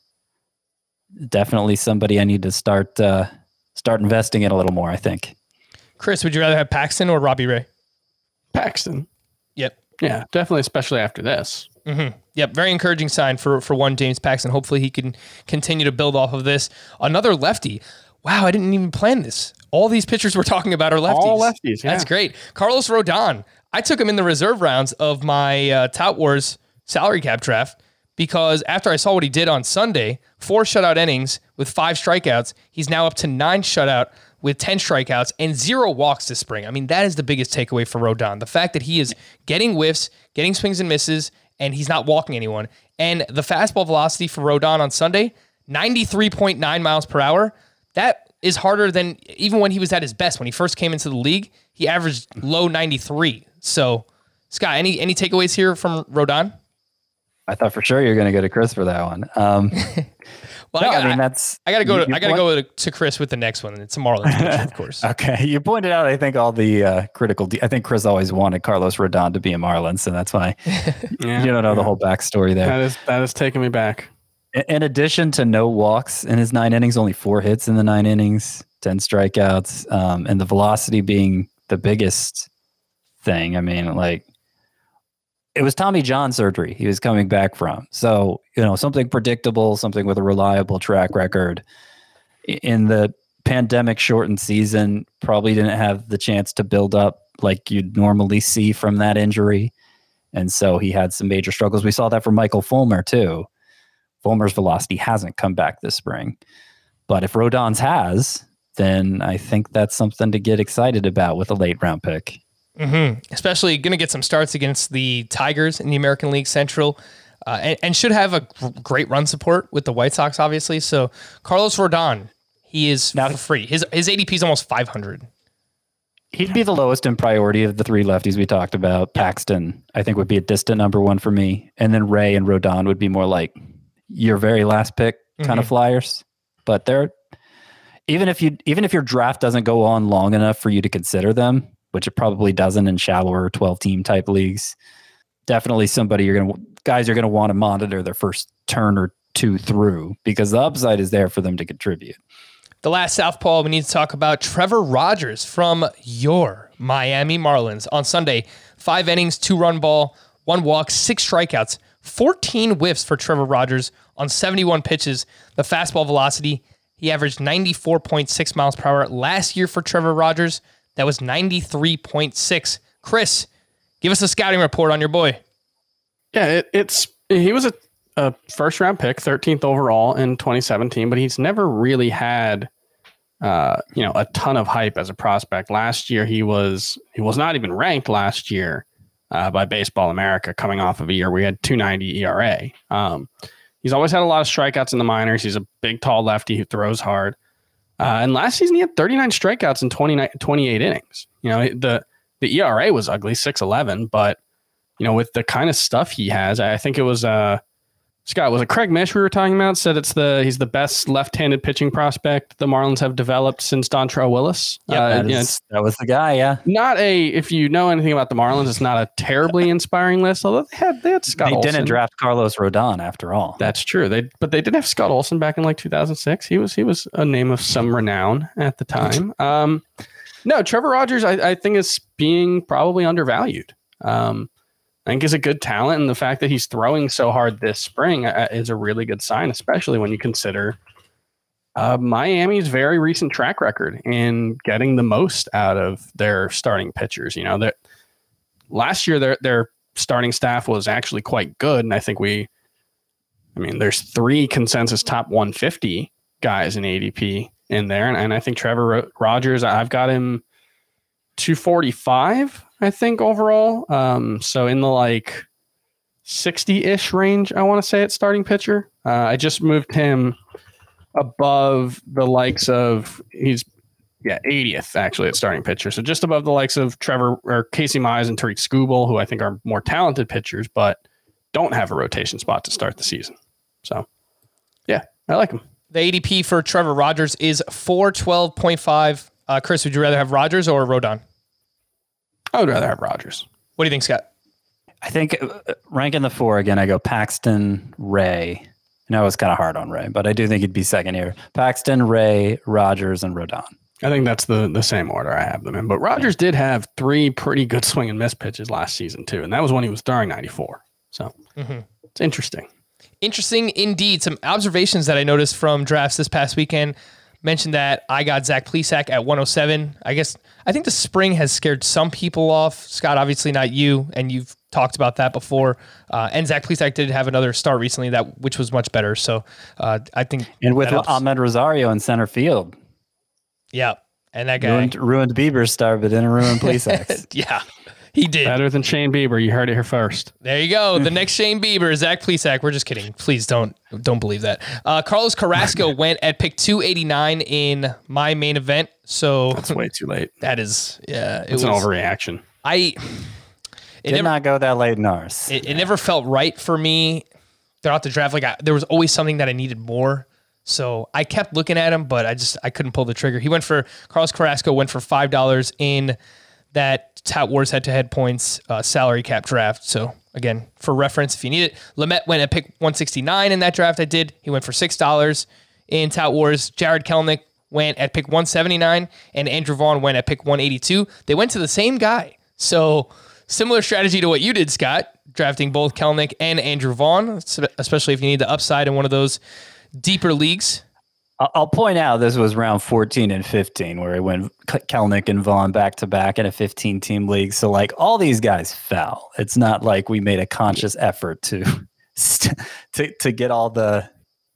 definitely somebody I need to start investing in a little more, I think. Chris, would you rather have Paxton or Robbie Ray? Paxton. Yep. Yeah, definitely, especially after this. Mm-hmm. Yep, very encouraging sign for one James Paxton. Hopefully he can continue to build off of this. Another lefty. Wow, I didn't even plan this. All these pitchers we're talking about are lefties. All lefties, yeah. That's great. Carlos Rodon. I took him in the reserve rounds of my Tout Wars salary cap draft because after I saw what he did on Sunday, 4 shutout innings with 5 strikeouts, he's now up to 9 shutout with 10 strikeouts and 0 walks this spring. I mean, that is the biggest takeaway for Rodon. The fact that he is getting whiffs, getting swings and misses, and he's not walking anyone. And the fastball velocity for Rodon on Sunday, 93.9 miles per hour. That is harder than even when he was at his best. When he first came into the league, he averaged low 93. So, Scott, any takeaways here from Rodon? I thought for sure you're going to go to Chris for that one. Well, no, I got to go to Chris with the next one. It's a Marlins pitcher, of course. Okay, you pointed out, I think, all the critical. I think Chris always wanted Carlos Rodon to be a Marlin, so that's why you don't know the whole backstory there. That is taking me back. In addition to no walks in his 9 innings, only 4 hits in the 9 innings, 10 strikeouts, and the velocity being the biggest thing. I mean, like, it was Tommy John surgery he was coming back from. So, something predictable, something with a reliable track record. In the pandemic shortened season, probably didn't have the chance to build up like you'd normally see from that injury. And so he had some major struggles. We saw that from Michael Fulmer too. Fulmer's velocity hasn't come back this spring. But if Rodon's has, then I think that's something to get excited about with a late round pick. Mm-hmm. Especially going to get some starts against the Tigers in the American League Central and should have a great run support with the White Sox, obviously. So Carlos Rodon, he is now free. His ADP is almost 500. He'd be the lowest in priority of the 3 lefties we talked about. Paxton, I think, would be a distant number 1 for me. And then Ray and Rodon would be more like your very last pick kind of flyers. But they're even if your draft doesn't go on long enough for you to consider them, which it probably doesn't in shallower 12-team type leagues, definitely somebody guys are going to want to monitor their first turn or 2 through because the upside is there for them to contribute. The last southpaw we need to talk about, Trevor Rogers from your Miami Marlins. On Sunday, 5 innings, 2-run ball, 1 walk, 6 strikeouts, 14 whiffs for Trevor Rogers on 71 pitches. The fastball velocity, he averaged 94.6 miles per hour. Last year for Trevor Rogers, that was 93.6. Chris, give us a scouting report on your boy. Yeah, he was a first round pick, 13th overall in 2017, but he's never really had a ton of hype as a prospect. Last year he was not even ranked last year by Baseball America, coming off of a year where he had 2.90 ERA. He's always had a lot of strikeouts in the minors. He's a big, tall lefty who throws hard. And last season he had 39 strikeouts in 28 innings. The ERA was ugly, 6.11, but with the kind of stuff he has, I think it was Scott, was it Craig Mish we were talking about? Said he's the best left-handed pitching prospect the Marlins have developed since Dontrelle Willis. Yeah, that was the guy. Yeah, if you know anything about the Marlins, it's not a terribly inspiring list. Although they had Scott Olson. They didn't draft Carlos Rodon after all. That's true. But they did have Scott Olson back in like 2006. He was a name of some renown at the time. No, Trevor Rogers, I think is being probably undervalued. I think is a good talent, and the fact that he's throwing so hard this spring is a really good sign, especially when you consider Miami's very recent track record in getting the most out of their starting pitchers. That last year their starting staff was actually quite good, and I think there's 3 consensus top 150 guys in ADP in there, and I think Trevor Rogers, I've got him 245. I think overall. So in the like 60-ish range, I want to say at starting pitcher. I just moved him above the likes of 80th actually at starting pitcher. So just above the likes of Trevor or Casey Mize and Tariq Skubal, who I think are more talented pitchers, but don't have a rotation spot to start the season. So yeah, I like him. The ADP for Trevor Rogers is 412.5. Chris, would you rather have Rogers or Rodon? I would rather have Rogers. What do you think, Scott? I think ranking the 4 again, I go Paxton, Ray. I know it was kind of hard on Ray, but I do think he'd be second here. Paxton, Ray, Rogers, and Rodon. I think that's the same order I have them in. But Rogers did have 3 pretty good swing and miss pitches last season too, and that was when he was throwing 94. So It's interesting. Interesting indeed. Some observations that I noticed from drafts this past weekend. Mentioned that I got Zach Plesac at 107. I think the spring has scared some people off. Scott, obviously not you, and you've talked about that before. And Zach Plesac did have another start recently which was much better. So I think, and with Ahmed Rosario in center field, yeah, and that guy ruined Bieber's start, but didn't ruin Plesac's. Yeah. He did. Better than Shane Bieber. You heard it here first. There you go. The next Shane Bieber, Zach Plesac. We're just kidding. Please don't believe that. Carlos Carrasco went at pick 289 in my main event. So that's way too late. That is, yeah. It's an overreaction. It did not go that late in ours. It never felt right for me throughout the draft. There was always something that I needed more. So I kept looking at him, but I couldn't pull the trigger. Carlos Carrasco went for $5 in that Tout Wars head-to-head points salary cap draft. So again, for reference, if you need it, Lamet went at pick 169 in that draft. I did. He went for $6 in Tout Wars. Jared Kelenic went at pick 179, and Andrew Vaughn went at pick 182. They went to the same guy. So similar strategy to what you did, Scott, drafting both Kelenic and Andrew Vaughn, especially if you need the upside in one of those deeper leagues. I'll point out this was round 14 and 15 where it went Kelenic and Vaughn back to back in a 15-team league. So all these guys fell. It's not like we made a conscious effort to get all the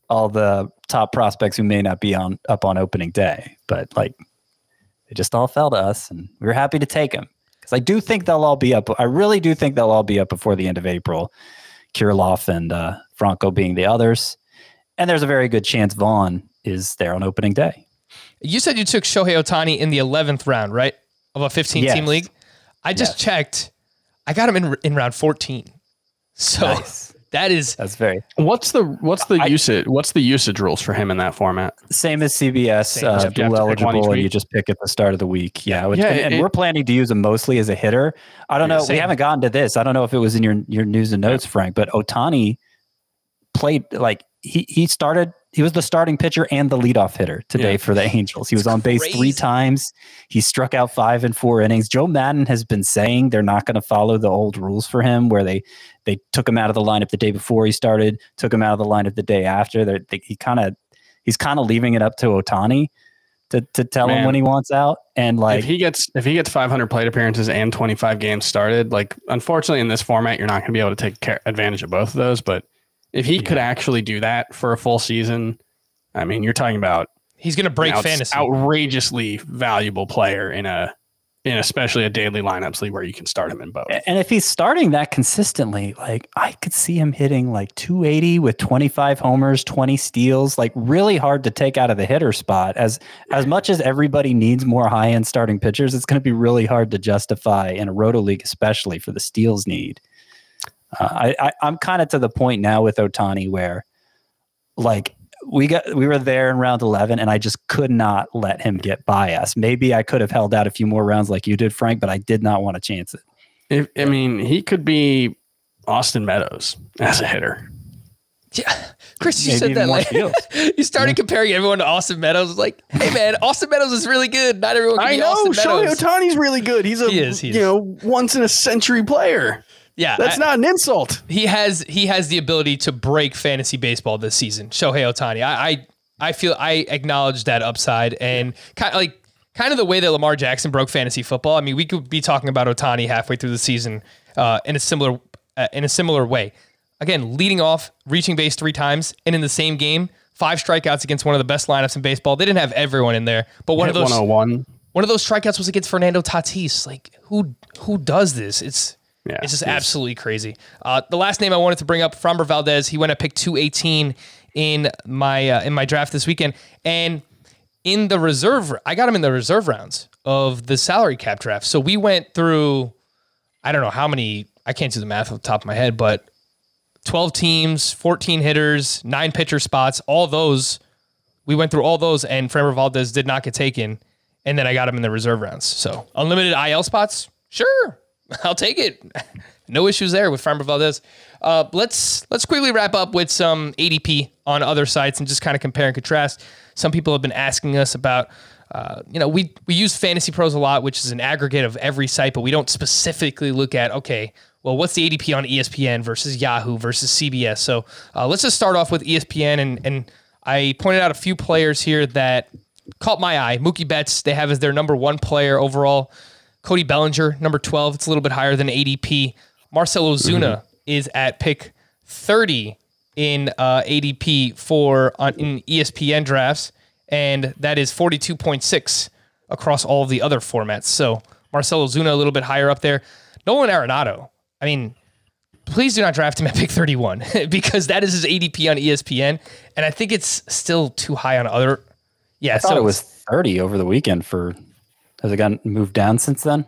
top prospects who may not be up on opening day, but they just all fell to us, and we were happy to take them because I do think they'll all be up. I really do think they'll all be up before the end of April. Kirilloff and Franco being the others, and there's a very good chance Vaughn is there on opening day. You said you took Shohei Ohtani in the 11th round, right? Of a 15-team league. I just checked. I got him in round 14. So nice. That's very. What's the usage rules for him in that format? Same as CBS, dual eligible, and you just pick at the start of the week. Yeah, we're planning to use him mostly as a hitter. I don't know. Same. We haven't gotten to this. I don't know if it was in your news and notes, Frank, but Ohtani played he started. He was the starting pitcher and the leadoff hitter today for the Angels. He was on base 3 times. He struck out 5 in 4 innings. Joe Madden has been saying they're not going to follow the old rules for him, where they took him out of the lineup the day before he started, took him out of the lineup the day after. He's kind of leaving it up to Ohtani to tell him when he wants out. And if he gets 500 plate appearances and 25 games started, unfortunately in this format you're not going to be able to take advantage of both of those, but if he could actually do that for a full season, I mean, you're talking about he's going to break fantasy. Outrageously valuable player in especially a daily lineups league where you can start him in both. And if he's starting that consistently, I could see him hitting 280 with 25 homers, 20 steals, really hard to take out of the hitter spot. As much as everybody needs more high-end starting pitchers, it's going to be really hard to justify in a roto league, especially for the steals need. I'm kind of to the point now with Ohtani where, like, we were there in round 11, and I just could not let him get by us. Maybe I could have held out a few more rounds like you did, Frank, but I did not want to chance it. He could be Austin Meadows as a hitter. Yeah, Chris, you said that like you started comparing everyone to Austin Meadows. Like, hey man, Austin Meadows is really good. Not everyone can be Austin Meadows. Shohei Ohtani's really good. He's once in a century player. Yeah, that's not an insult. He has the ability to break fantasy baseball this season. Shohei Ohtani. I feel I acknowledge that upside, and kind of the way that Lamar Jackson broke fantasy football. I mean, we could be talking about Ohtani halfway through the season in a similar way. Again, leading off, reaching base 3 times, and in the same game, 5 strikeouts against one of the best lineups in baseball. They didn't have everyone in there, but one of those 101. One of those strikeouts was against Fernando Tatis. Like, who does this? It's just absolutely crazy. The last name I wanted to bring up, Framber Valdez. He went at pick 218 in my draft this weekend, and in the reserve, I got him in the reserve rounds of the salary cap draft. So we went through, I don't know how many. I can't do the math off the top of my head, but 12 teams, 14 hitters, 9 pitcher spots, all those. We went through all those, and Framber Valdez did not get taken, and then I got him in the reserve rounds. So unlimited IL spots, sure, I'll take it. No issues there with Framber Valdez. Let's quickly wrap up with some ADP on other sites and just kind of compare and contrast. Some people have been asking us about, we use Fantasy Pros a lot, which is an aggregate of every site, but we don't specifically look at, okay, well, what's the ADP on ESPN versus Yahoo versus CBS? So let's just start off with ESPN, and I pointed out a few players here that caught my eye. Mookie Betts, they have as their number 1 player overall. Cody Bellinger, number 12. It's a little bit higher than ADP. Marcell Ozuna is at pick 30 in ADP in ESPN drafts, and that is 42.6 across all of the other formats. So Marcell Ozuna a little bit higher up there. Nolan Arenado. I mean, please do not draft him at pick 31 because that is his ADP on ESPN, and I think it's still too high on other. Yeah, I thought it was 30 over the weekend. Has it gotten moved down since then?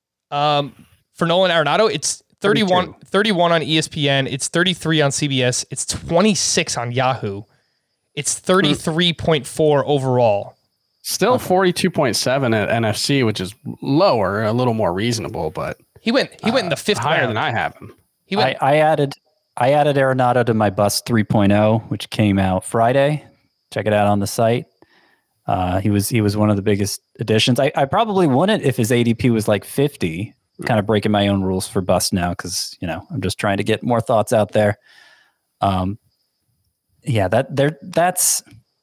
For Nolan Arenado, it's 31 on ESPN. It's 33 on CBS. It's 26 on Yahoo. It's 33.4 overall. Still 42.7 at NFC, which is lower, a little more reasonable, but he went in the 5th higher round. than I have him. I added Arenado to my Bust 3.0, which came out Friday. Check it out on the site. He was one of the biggest additions. I probably wouldn't if his ADP was like 50. Kind of breaking my own rules for Bust now because I'm just trying to get more thoughts out there. That's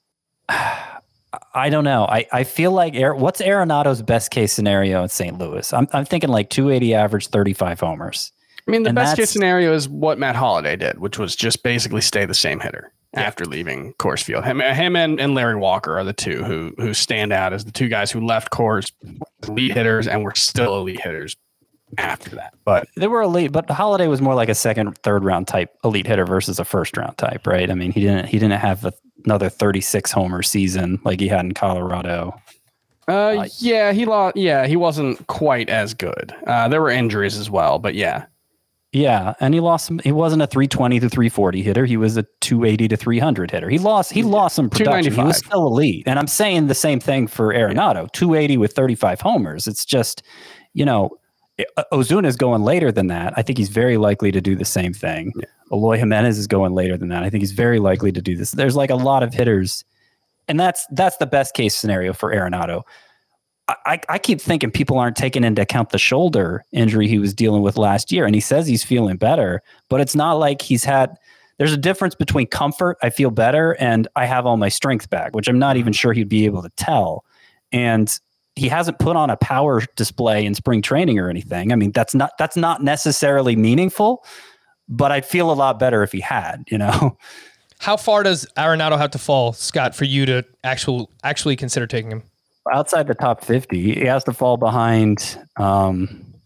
I don't know. I feel like what's Arenado's best case scenario in St. Louis? I'm thinking like 280 average, 35 homers. I mean, the best case scenario is what Matt Holliday did, which was just basically stay the same hitter after leaving Coors Field. Him and Larry Walker are the two who stand out as the two guys who left Coors elite hitters and were still elite hitters after that. But they were elite, but Holliday was more like a second, third round type elite hitter versus a first round type, right? I mean, he didn't have another 36 homer season like he had in Colorado. He lost. Yeah, he wasn't quite as good. There were injuries as well, but yeah. Yeah, and he wasn't a 320 to 340 hitter. He was a 280 to 300 hitter. He lost some production. He was still elite. And I'm saying the same thing for Arenado, 280 with 35 homers. It's just, Ozuna's going later than that. I think he's very likely to do the same thing. Yeah. Eloy Jimenez is going later than that. I think he's very likely to do this. There's like a lot of hitters, and that's the best case scenario for Arenado. I keep thinking people aren't taking into account the shoulder injury he was dealing with last year, and he says he's feeling better, but it's not like there's a difference between comfort, I feel better, and I have all my strength back, which I'm not even sure he'd be able to tell. And he hasn't put on a power display in spring training or anything. I mean, that's not necessarily meaningful, but I'd feel a lot better if he had, How far does Arenado have to fall, Scott, for you to actually consider taking him? Outside the top 50, he has to fall behind. So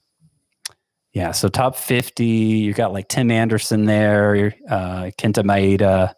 top 50, you got like Tim Anderson there, Kenta Maeda,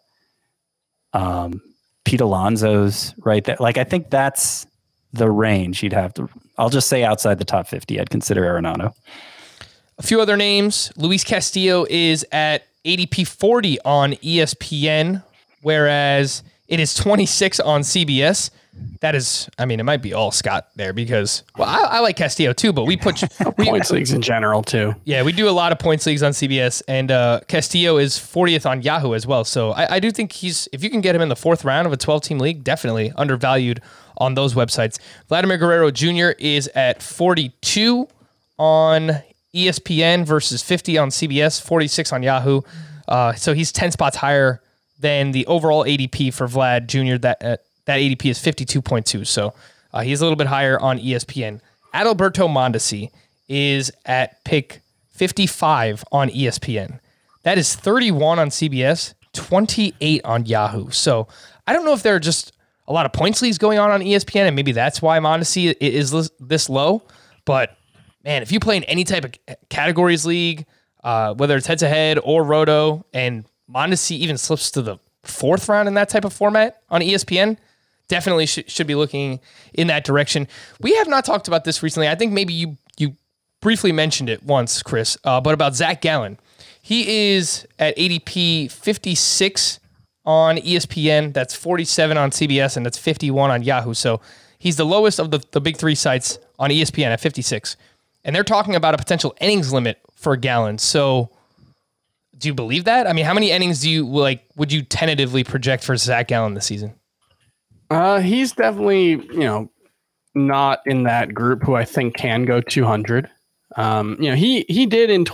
Pete Alonso's right there. Like, I think that's the range he'd have to. I'll just say outside the top 50, I'd consider Arenado. A few other names. Luis Castillo is at ADP 40 on ESPN, whereas it is 26 on CBS. That is, I mean, it might be all Scott there because, well, I like Castillo too, but we put Points leagues in general too. Yeah, we do a lot of points leagues on CBS, and Castillo is 40th on Yahoo as well. So I do think if you can get him in the 4th round of a 12-team league, definitely undervalued on those websites. Vladimir Guerrero Jr. is at 42 on ESPN versus 50 on CBS, 46 on Yahoo. So he's 10 spots higher than the overall ADP for Vlad Jr. That ADP is 52.2. So he's a little bit higher on ESPN. Adalberto Mondesi is at pick 55 on ESPN. That is 31 on CBS, 28 on Yahoo. So I don't know if there are just a lot of points leagues going on ESPN, and maybe that's why Mondesi is this low. But man, if you play in any type of categories league, whether it's head-to-head or roto, and Mondesi even slips to the 4th round in that type of format on ESPN, definitely should be looking in that direction. We have not talked about this recently. I think maybe you briefly mentioned it once, Chris, but about Zach Gallen. He is at ADP 56 on ESPN. That's 47 on CBS, and that's 51 on Yahoo. So he's the lowest of the big 3 sites on ESPN at 56. And they're talking about a potential innings limit for Gallen. So do you believe that? I mean, how many innings would you tentatively project for Zach Gallen this season? He's definitely, not in that group who I think can go 200. He did in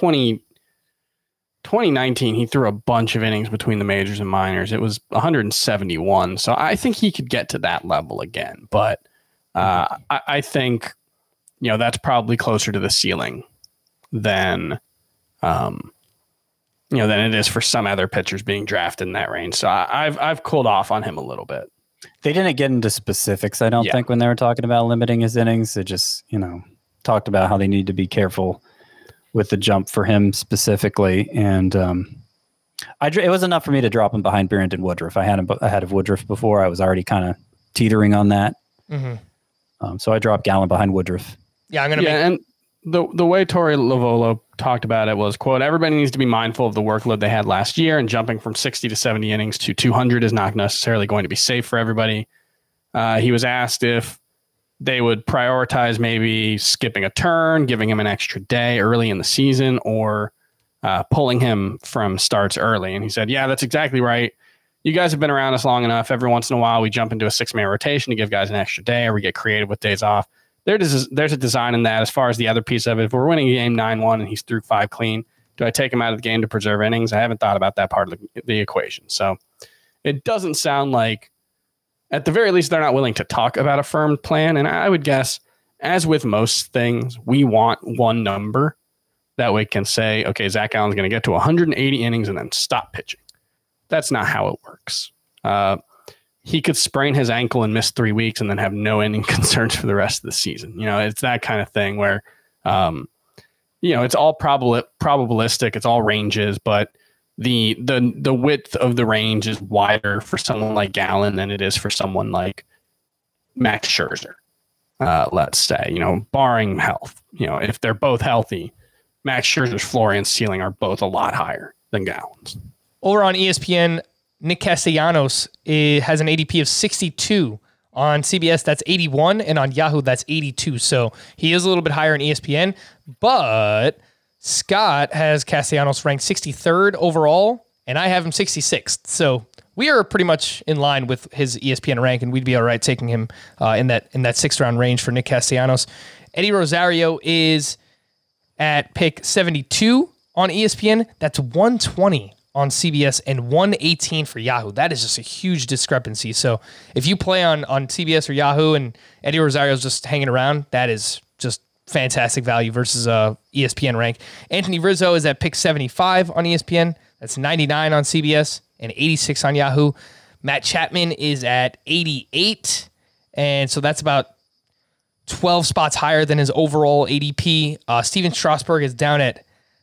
2019, he threw a bunch of innings between the majors and minors. It was 171. So I think he could get to that level again. But I think, that's probably closer to the ceiling than it is for some other pitchers being drafted in that range. So I've cooled off on him a little bit. They didn't get into specifics, I don't think, when they were talking about limiting his innings. They just, talked about how they need to be careful with the jump for him specifically. And it was enough for me to drop him behind Brandon Woodruff. I had him ahead of Woodruff before. I was already kind of teetering on that. Mm-hmm. So I dropped Gallen behind Woodruff. Yeah, I'm going to and the way Torey Lovullo talked about it was, quote, everybody needs to be mindful of the workload they had last year, and jumping from 60 to 70 innings to 200 is not necessarily going to be safe for everybody. He was asked if they would prioritize maybe skipping a turn, giving him an extra day early in the season, or pulling him from starts early. And he said, yeah, that's exactly right. You guys have been around us long enough. Every once in a while, we jump into a 6-man rotation to give guys an extra day, or we get creative with days off. There's a design in that. As far as the other piece of it, if we're winning a game 9-1 and he's through 5 clean, do I take him out of the game to preserve innings? I haven't thought about that part of the equation. So it doesn't sound like, at the very least, they're not willing to talk about a firm plan. And I would guess, as with most things, we want one number that we can say, okay, Zach Gallen's going to get to 180 innings and then stop pitching. That's not how it works. He could sprain his ankle and miss 3 weeks and then have no inning concerns for the rest of the season. It's that kind of thing where, it's all probabilistic. It's all ranges, but the width of the range is wider for someone like Gallen than it is for someone like Max Scherzer. Let's say, barring health, if they're both healthy, Max Scherzer's floor and ceiling are both a lot higher than Gallen's. Over on ESPN, Nick Castellanos has an ADP of 62. On CBS, that's 81, and on Yahoo, that's 82. So he is a little bit higher in ESPN, but Scott has Castellanos ranked 63rd overall, and I have him 66th. So we are pretty much in line with his ESPN rank, and we'd be all right taking him in that 6th round range for Nick Castellanos. Eddie Rosario is at pick 72 on ESPN. That's 120 on CBS and 118 for Yahoo. That is just a huge discrepancy. So if you play on CBS or Yahoo and Eddie Rosario's just hanging around, that is just fantastic value versus ESPN rank. Anthony Rizzo is at pick 75 on ESPN. That's 99 on CBS and 86 on Yahoo. Matt Chapman is at 88. And so that's about 12 spots higher than his overall ADP. Steven Strasburg is down at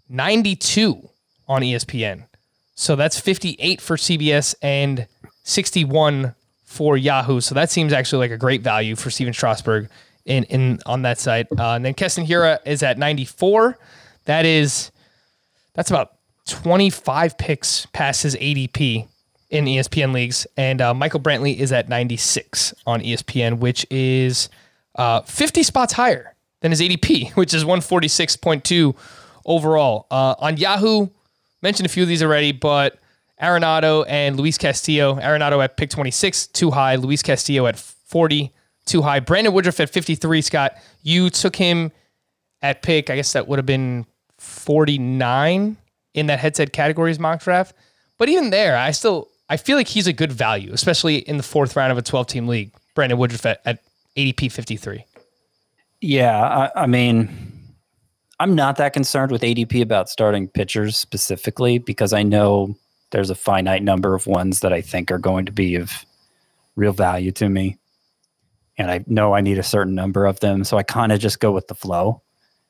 92 on ESPN. So that's 58 for CBS and 61 for Yahoo. So that seems actually like a great value for Steven Strasburg in on that site. And then Keston Hiura is at 94. That's about 25 picks past his ADP in ESPN leagues. And Michael Brantley is at 96 on ESPN, which is 50 spots higher than his ADP, which is 146.2 overall. On Yahoo, mentioned a few of these already, but Arenado and Luis Castillo. Arenado at pick 26, too high. Luis Castillo at 40, too high. Brandon Woodruff at 53. Scott, you took him at pick, I guess that would have been 49 in that head-to-head categories mock draft. But even there, I feel like he's a good value, especially in the fourth round of a 12-team league. Brandon Woodruff at ADP 53. Yeah, I mean, I'm not that concerned with ADP about starting pitchers specifically because I know there's a finite number of ones that I think are going to be of real value to me. And I know I need a certain number of them. So I kind of just go with the flow.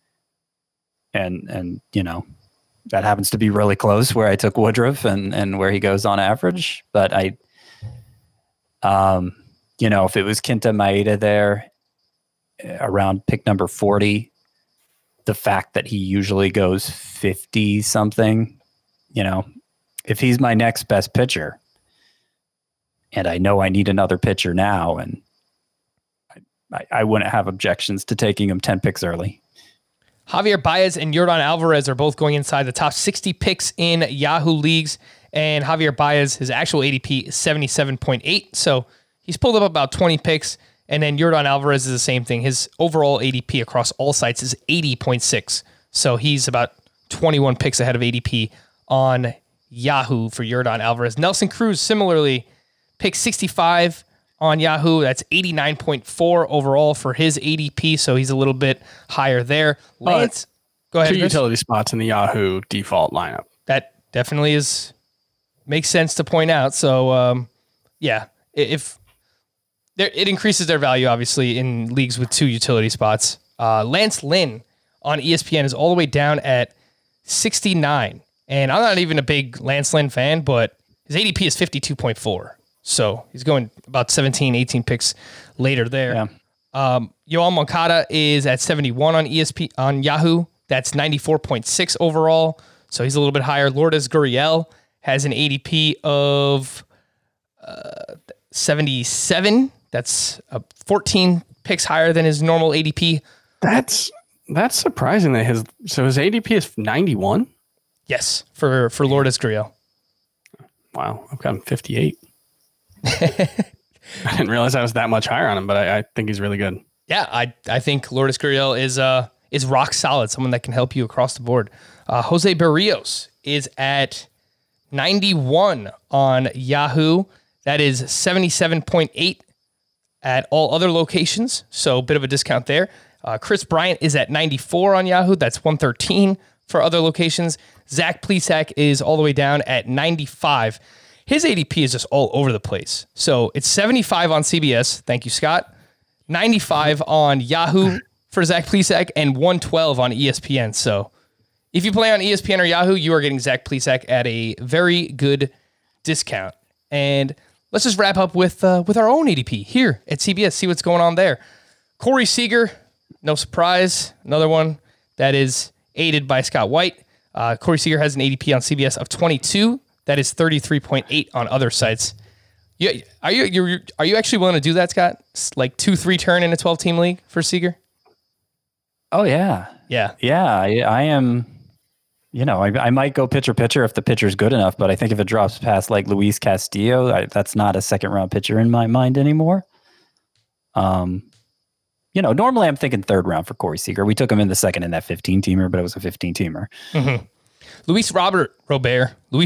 And you know, that happens to be really close where I took Woodruff and where he goes on average. But you know, if it was Kenta Maeda there around pick number 40, the fact that he usually goes 50 something, you know, if he's my next best pitcher and I know I need another pitcher now, and I wouldn't have objections to taking him 10 picks early. Javier Baez and Yordan Alvarez are both going inside the top 60 picks in Yahoo leagues. And Javier Baez, his actual ADP is 77.8. So he's pulled up about 20 picks. And then Yordan Alvarez is the same thing. His overall ADP across all sites is 80.6. So he's about 21 picks ahead of ADP on Yahoo for Yordan Alvarez. Nelson Cruz, similarly, pick 65 on Yahoo. That's 89.4 overall for his ADP, so he's a little bit higher there. Lance, go ahead. 2 utility spots in the Yahoo default lineup. That definitely makes sense to point out. So, yeah, if it increases their value, obviously, in leagues with 2 utility spots. Lance Lynn on ESPN is all the way down at 69. And I'm not even a big Lance Lynn fan, but his ADP is 52.4. So he's going about 17, 18 picks later there. Yeah. Yoel Moncada is at 71 on Yahoo. That's 94.6 overall. So he's a little bit higher. Lourdes Gurriel has an ADP of 77. That's 14 picks higher than his normal ADP. That's surprising that his ADP is 91. Yes, for Lourdes Gurriel. Wow, I've got him 58. I didn't realize I was that much higher on him, but I think he's really good. Yeah, I think Lourdes Gurriel is rock solid, someone that can help you across the board. Jose Berrios is at 91 on Yahoo. That is 77.8 at all other locations, so a bit of a discount there. Chris Bryant is at 94 on Yahoo. That's 113 for other locations. Zach Plesac is all the way down at 95. His ADP is just all over the place. So it's 75 on CBS. Thank you, Scott. 95 on Yahoo for Zach Plesac and 112 on ESPN. So if you play on ESPN or Yahoo, you are getting Zach Plesac at a very good discount. And let's just wrap up with our own ADP here at CBS. See what's going on there. Corey Seager, no surprise. Another one that is aided by Scott White. Corey Seager has an ADP on CBS of 22. That is 33.8 on other sites. Yeah, are you actually willing to do that, Scott? Like 2-3 turn in a 12-team league for Seager? Oh yeah, yeah. I am. You know, I might go pitcher if the pitcher's good enough, but I think if it drops past like Luis Castillo, that's not a second round pitcher in my mind anymore. You know, normally I'm thinking third round for Corey Seager. We took him in the second in that 15-teamer, but it was a 15-teamer. Mm-hmm. Luis Robert on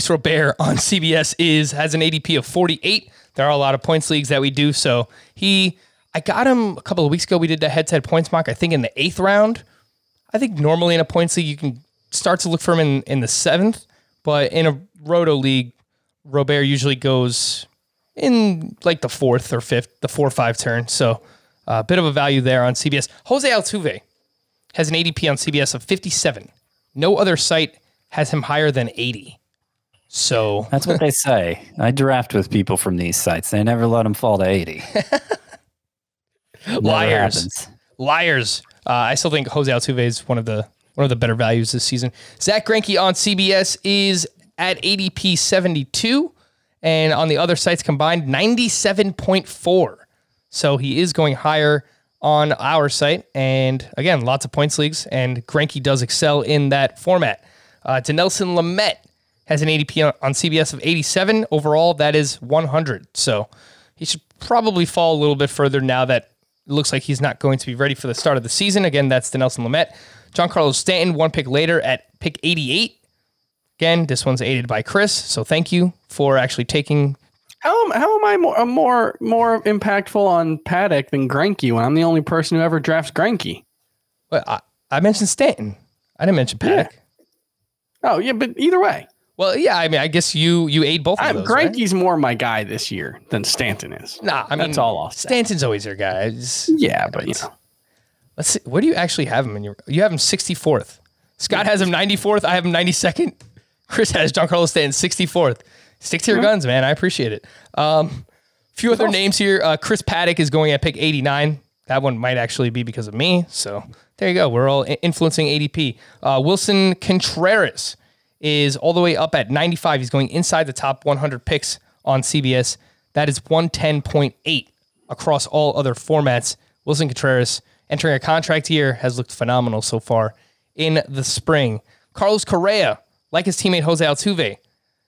CBS has an ADP of 48. There are a lot of points leagues that we do. So I got him a couple of weeks ago. We did the head-to-head points mock, I think in the 8th round. I think normally in a points league, you can start to look for him in the 7th, but in a roto league, Robert usually goes in like the 4th or 5th, the 4-5 turn. So a bit of a value there on CBS. Jose Altuve has an ADP on CBS of 57. No other site has him higher than 80. So that's what they say. I draft with people from these sites. They never let them fall to 80. Liars. I still think Jose Altuve is one of the one of the better values this season. Zach Greinke on CBS is at ADP 72, and on the other sites combined, 97.4. So he is going higher on our site, and again, lots of points leagues, and Greinke does excel in that format. Dinelson Lamet has an ADP on CBS of 87. Overall, that is 100. So he should probably fall a little bit further now that it looks like he's not going to be ready for the start of the season. Again, that's Dinelson Lamet. Giancarlo Stanton, one pick later at pick 88. Again, this one's aided by Chris, so thank you for actually taking... How am I more impactful on Paddock than Greinke when I'm the only person who ever drafts Greinke? Well, I mentioned Stanton. I didn't mention Paddock. Yeah. Oh, yeah, but either way. Well, yeah, I mean, I guess you aid both of those, Greinke's right? more my guy this year than Stanton is. Nah, I mean, that's all I'll say. Stanton's always your guy. Yeah, but you know. Let's see. Where do you actually have him? You have him 64th. Scott has him 94th. I have him 92nd. Chris has Giancarlo Stanton 64th. Stick to your guns, man. I appreciate it. Few other names here. Chris Paddock is going at pick 89. That one might actually be because of me. So there you go. We're all influencing ADP. Wilson Contreras is all the way up at 95. He's going inside the top 100 picks on CBS. That is 110.8 across all other formats. Wilson Contreras, entering a contract year, has looked phenomenal so far in the spring. Carlos Correa, like his teammate Jose Altuve,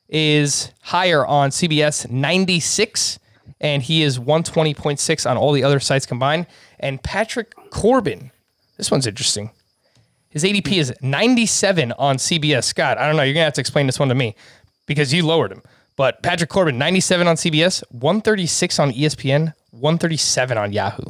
is higher on CBS, 96, and he is 120.6 on all the other sites combined. And Patrick Corbin, this one's interesting. His ADP is 97 on CBS. Scott, I don't know. You're going to have to explain this one to me because you lowered him. But Patrick Corbin, 97 on CBS, 136 on ESPN, 137 on Yahoo.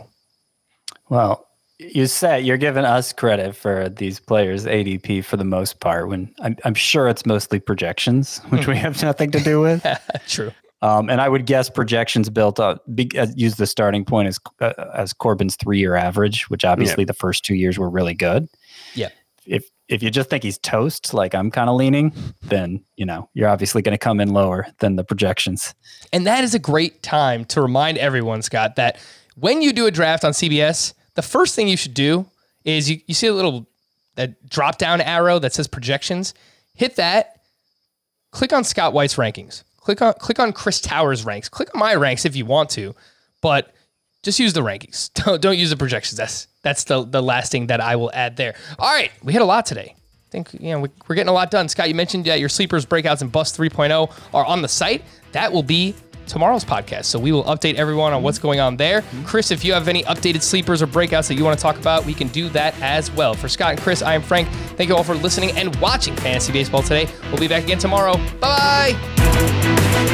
Well, you're giving us credit for these players' ADP for the most part, when I'm sure it's mostly projections, which we have nothing to do with. True. And I would guess projections built up, use the starting point as Corbin's 3-year average, which obviously the first 2 years were really good. Yeah. If you just think he's toast, like I'm kind of leaning, then, you're obviously going to come in lower than the projections. And that is a great time to remind everyone, Scott, that when you do a draft on CBS, the first thing you should do is you see that drop-down arrow that says projections. Hit that. Click on Scott White's rankings. Click on Chris Towers' ranks. Click on my ranks if you want to, but just use the rankings. Don't use the projections. That's the last thing that I will add there. All right, we hit a lot today. I think we're getting a lot done. Scott, you mentioned that your sleepers, breakouts, and bust 3.0 are on the site. That will be tomorrow's podcast, so we will update everyone on what's going on there. Chris, if you have any updated sleepers or breakouts that you want to talk about, we can do that as well. For Scott and Chris, I am Frank. Thank you all for listening and watching Fantasy Baseball today. We'll be back again tomorrow. Bye-bye.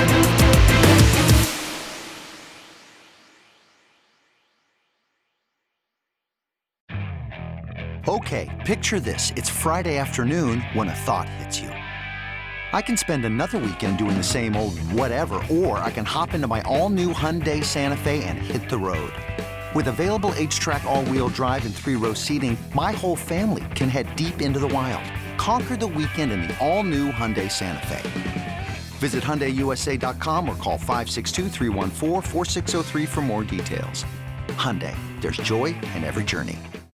Okay, picture this. It's Friday afternoon when a thought hits you. I can spend another weekend doing the same old whatever, or I can hop into my all-new Hyundai Santa Fe and hit the road. With available H-Track all-wheel drive and 3-row seating, my whole family can head deep into the wild. Conquer the weekend in the all-new Hyundai Santa Fe. Visit HyundaiUSA.com or call 562-314-4603 for more details. Hyundai, there's joy in every journey.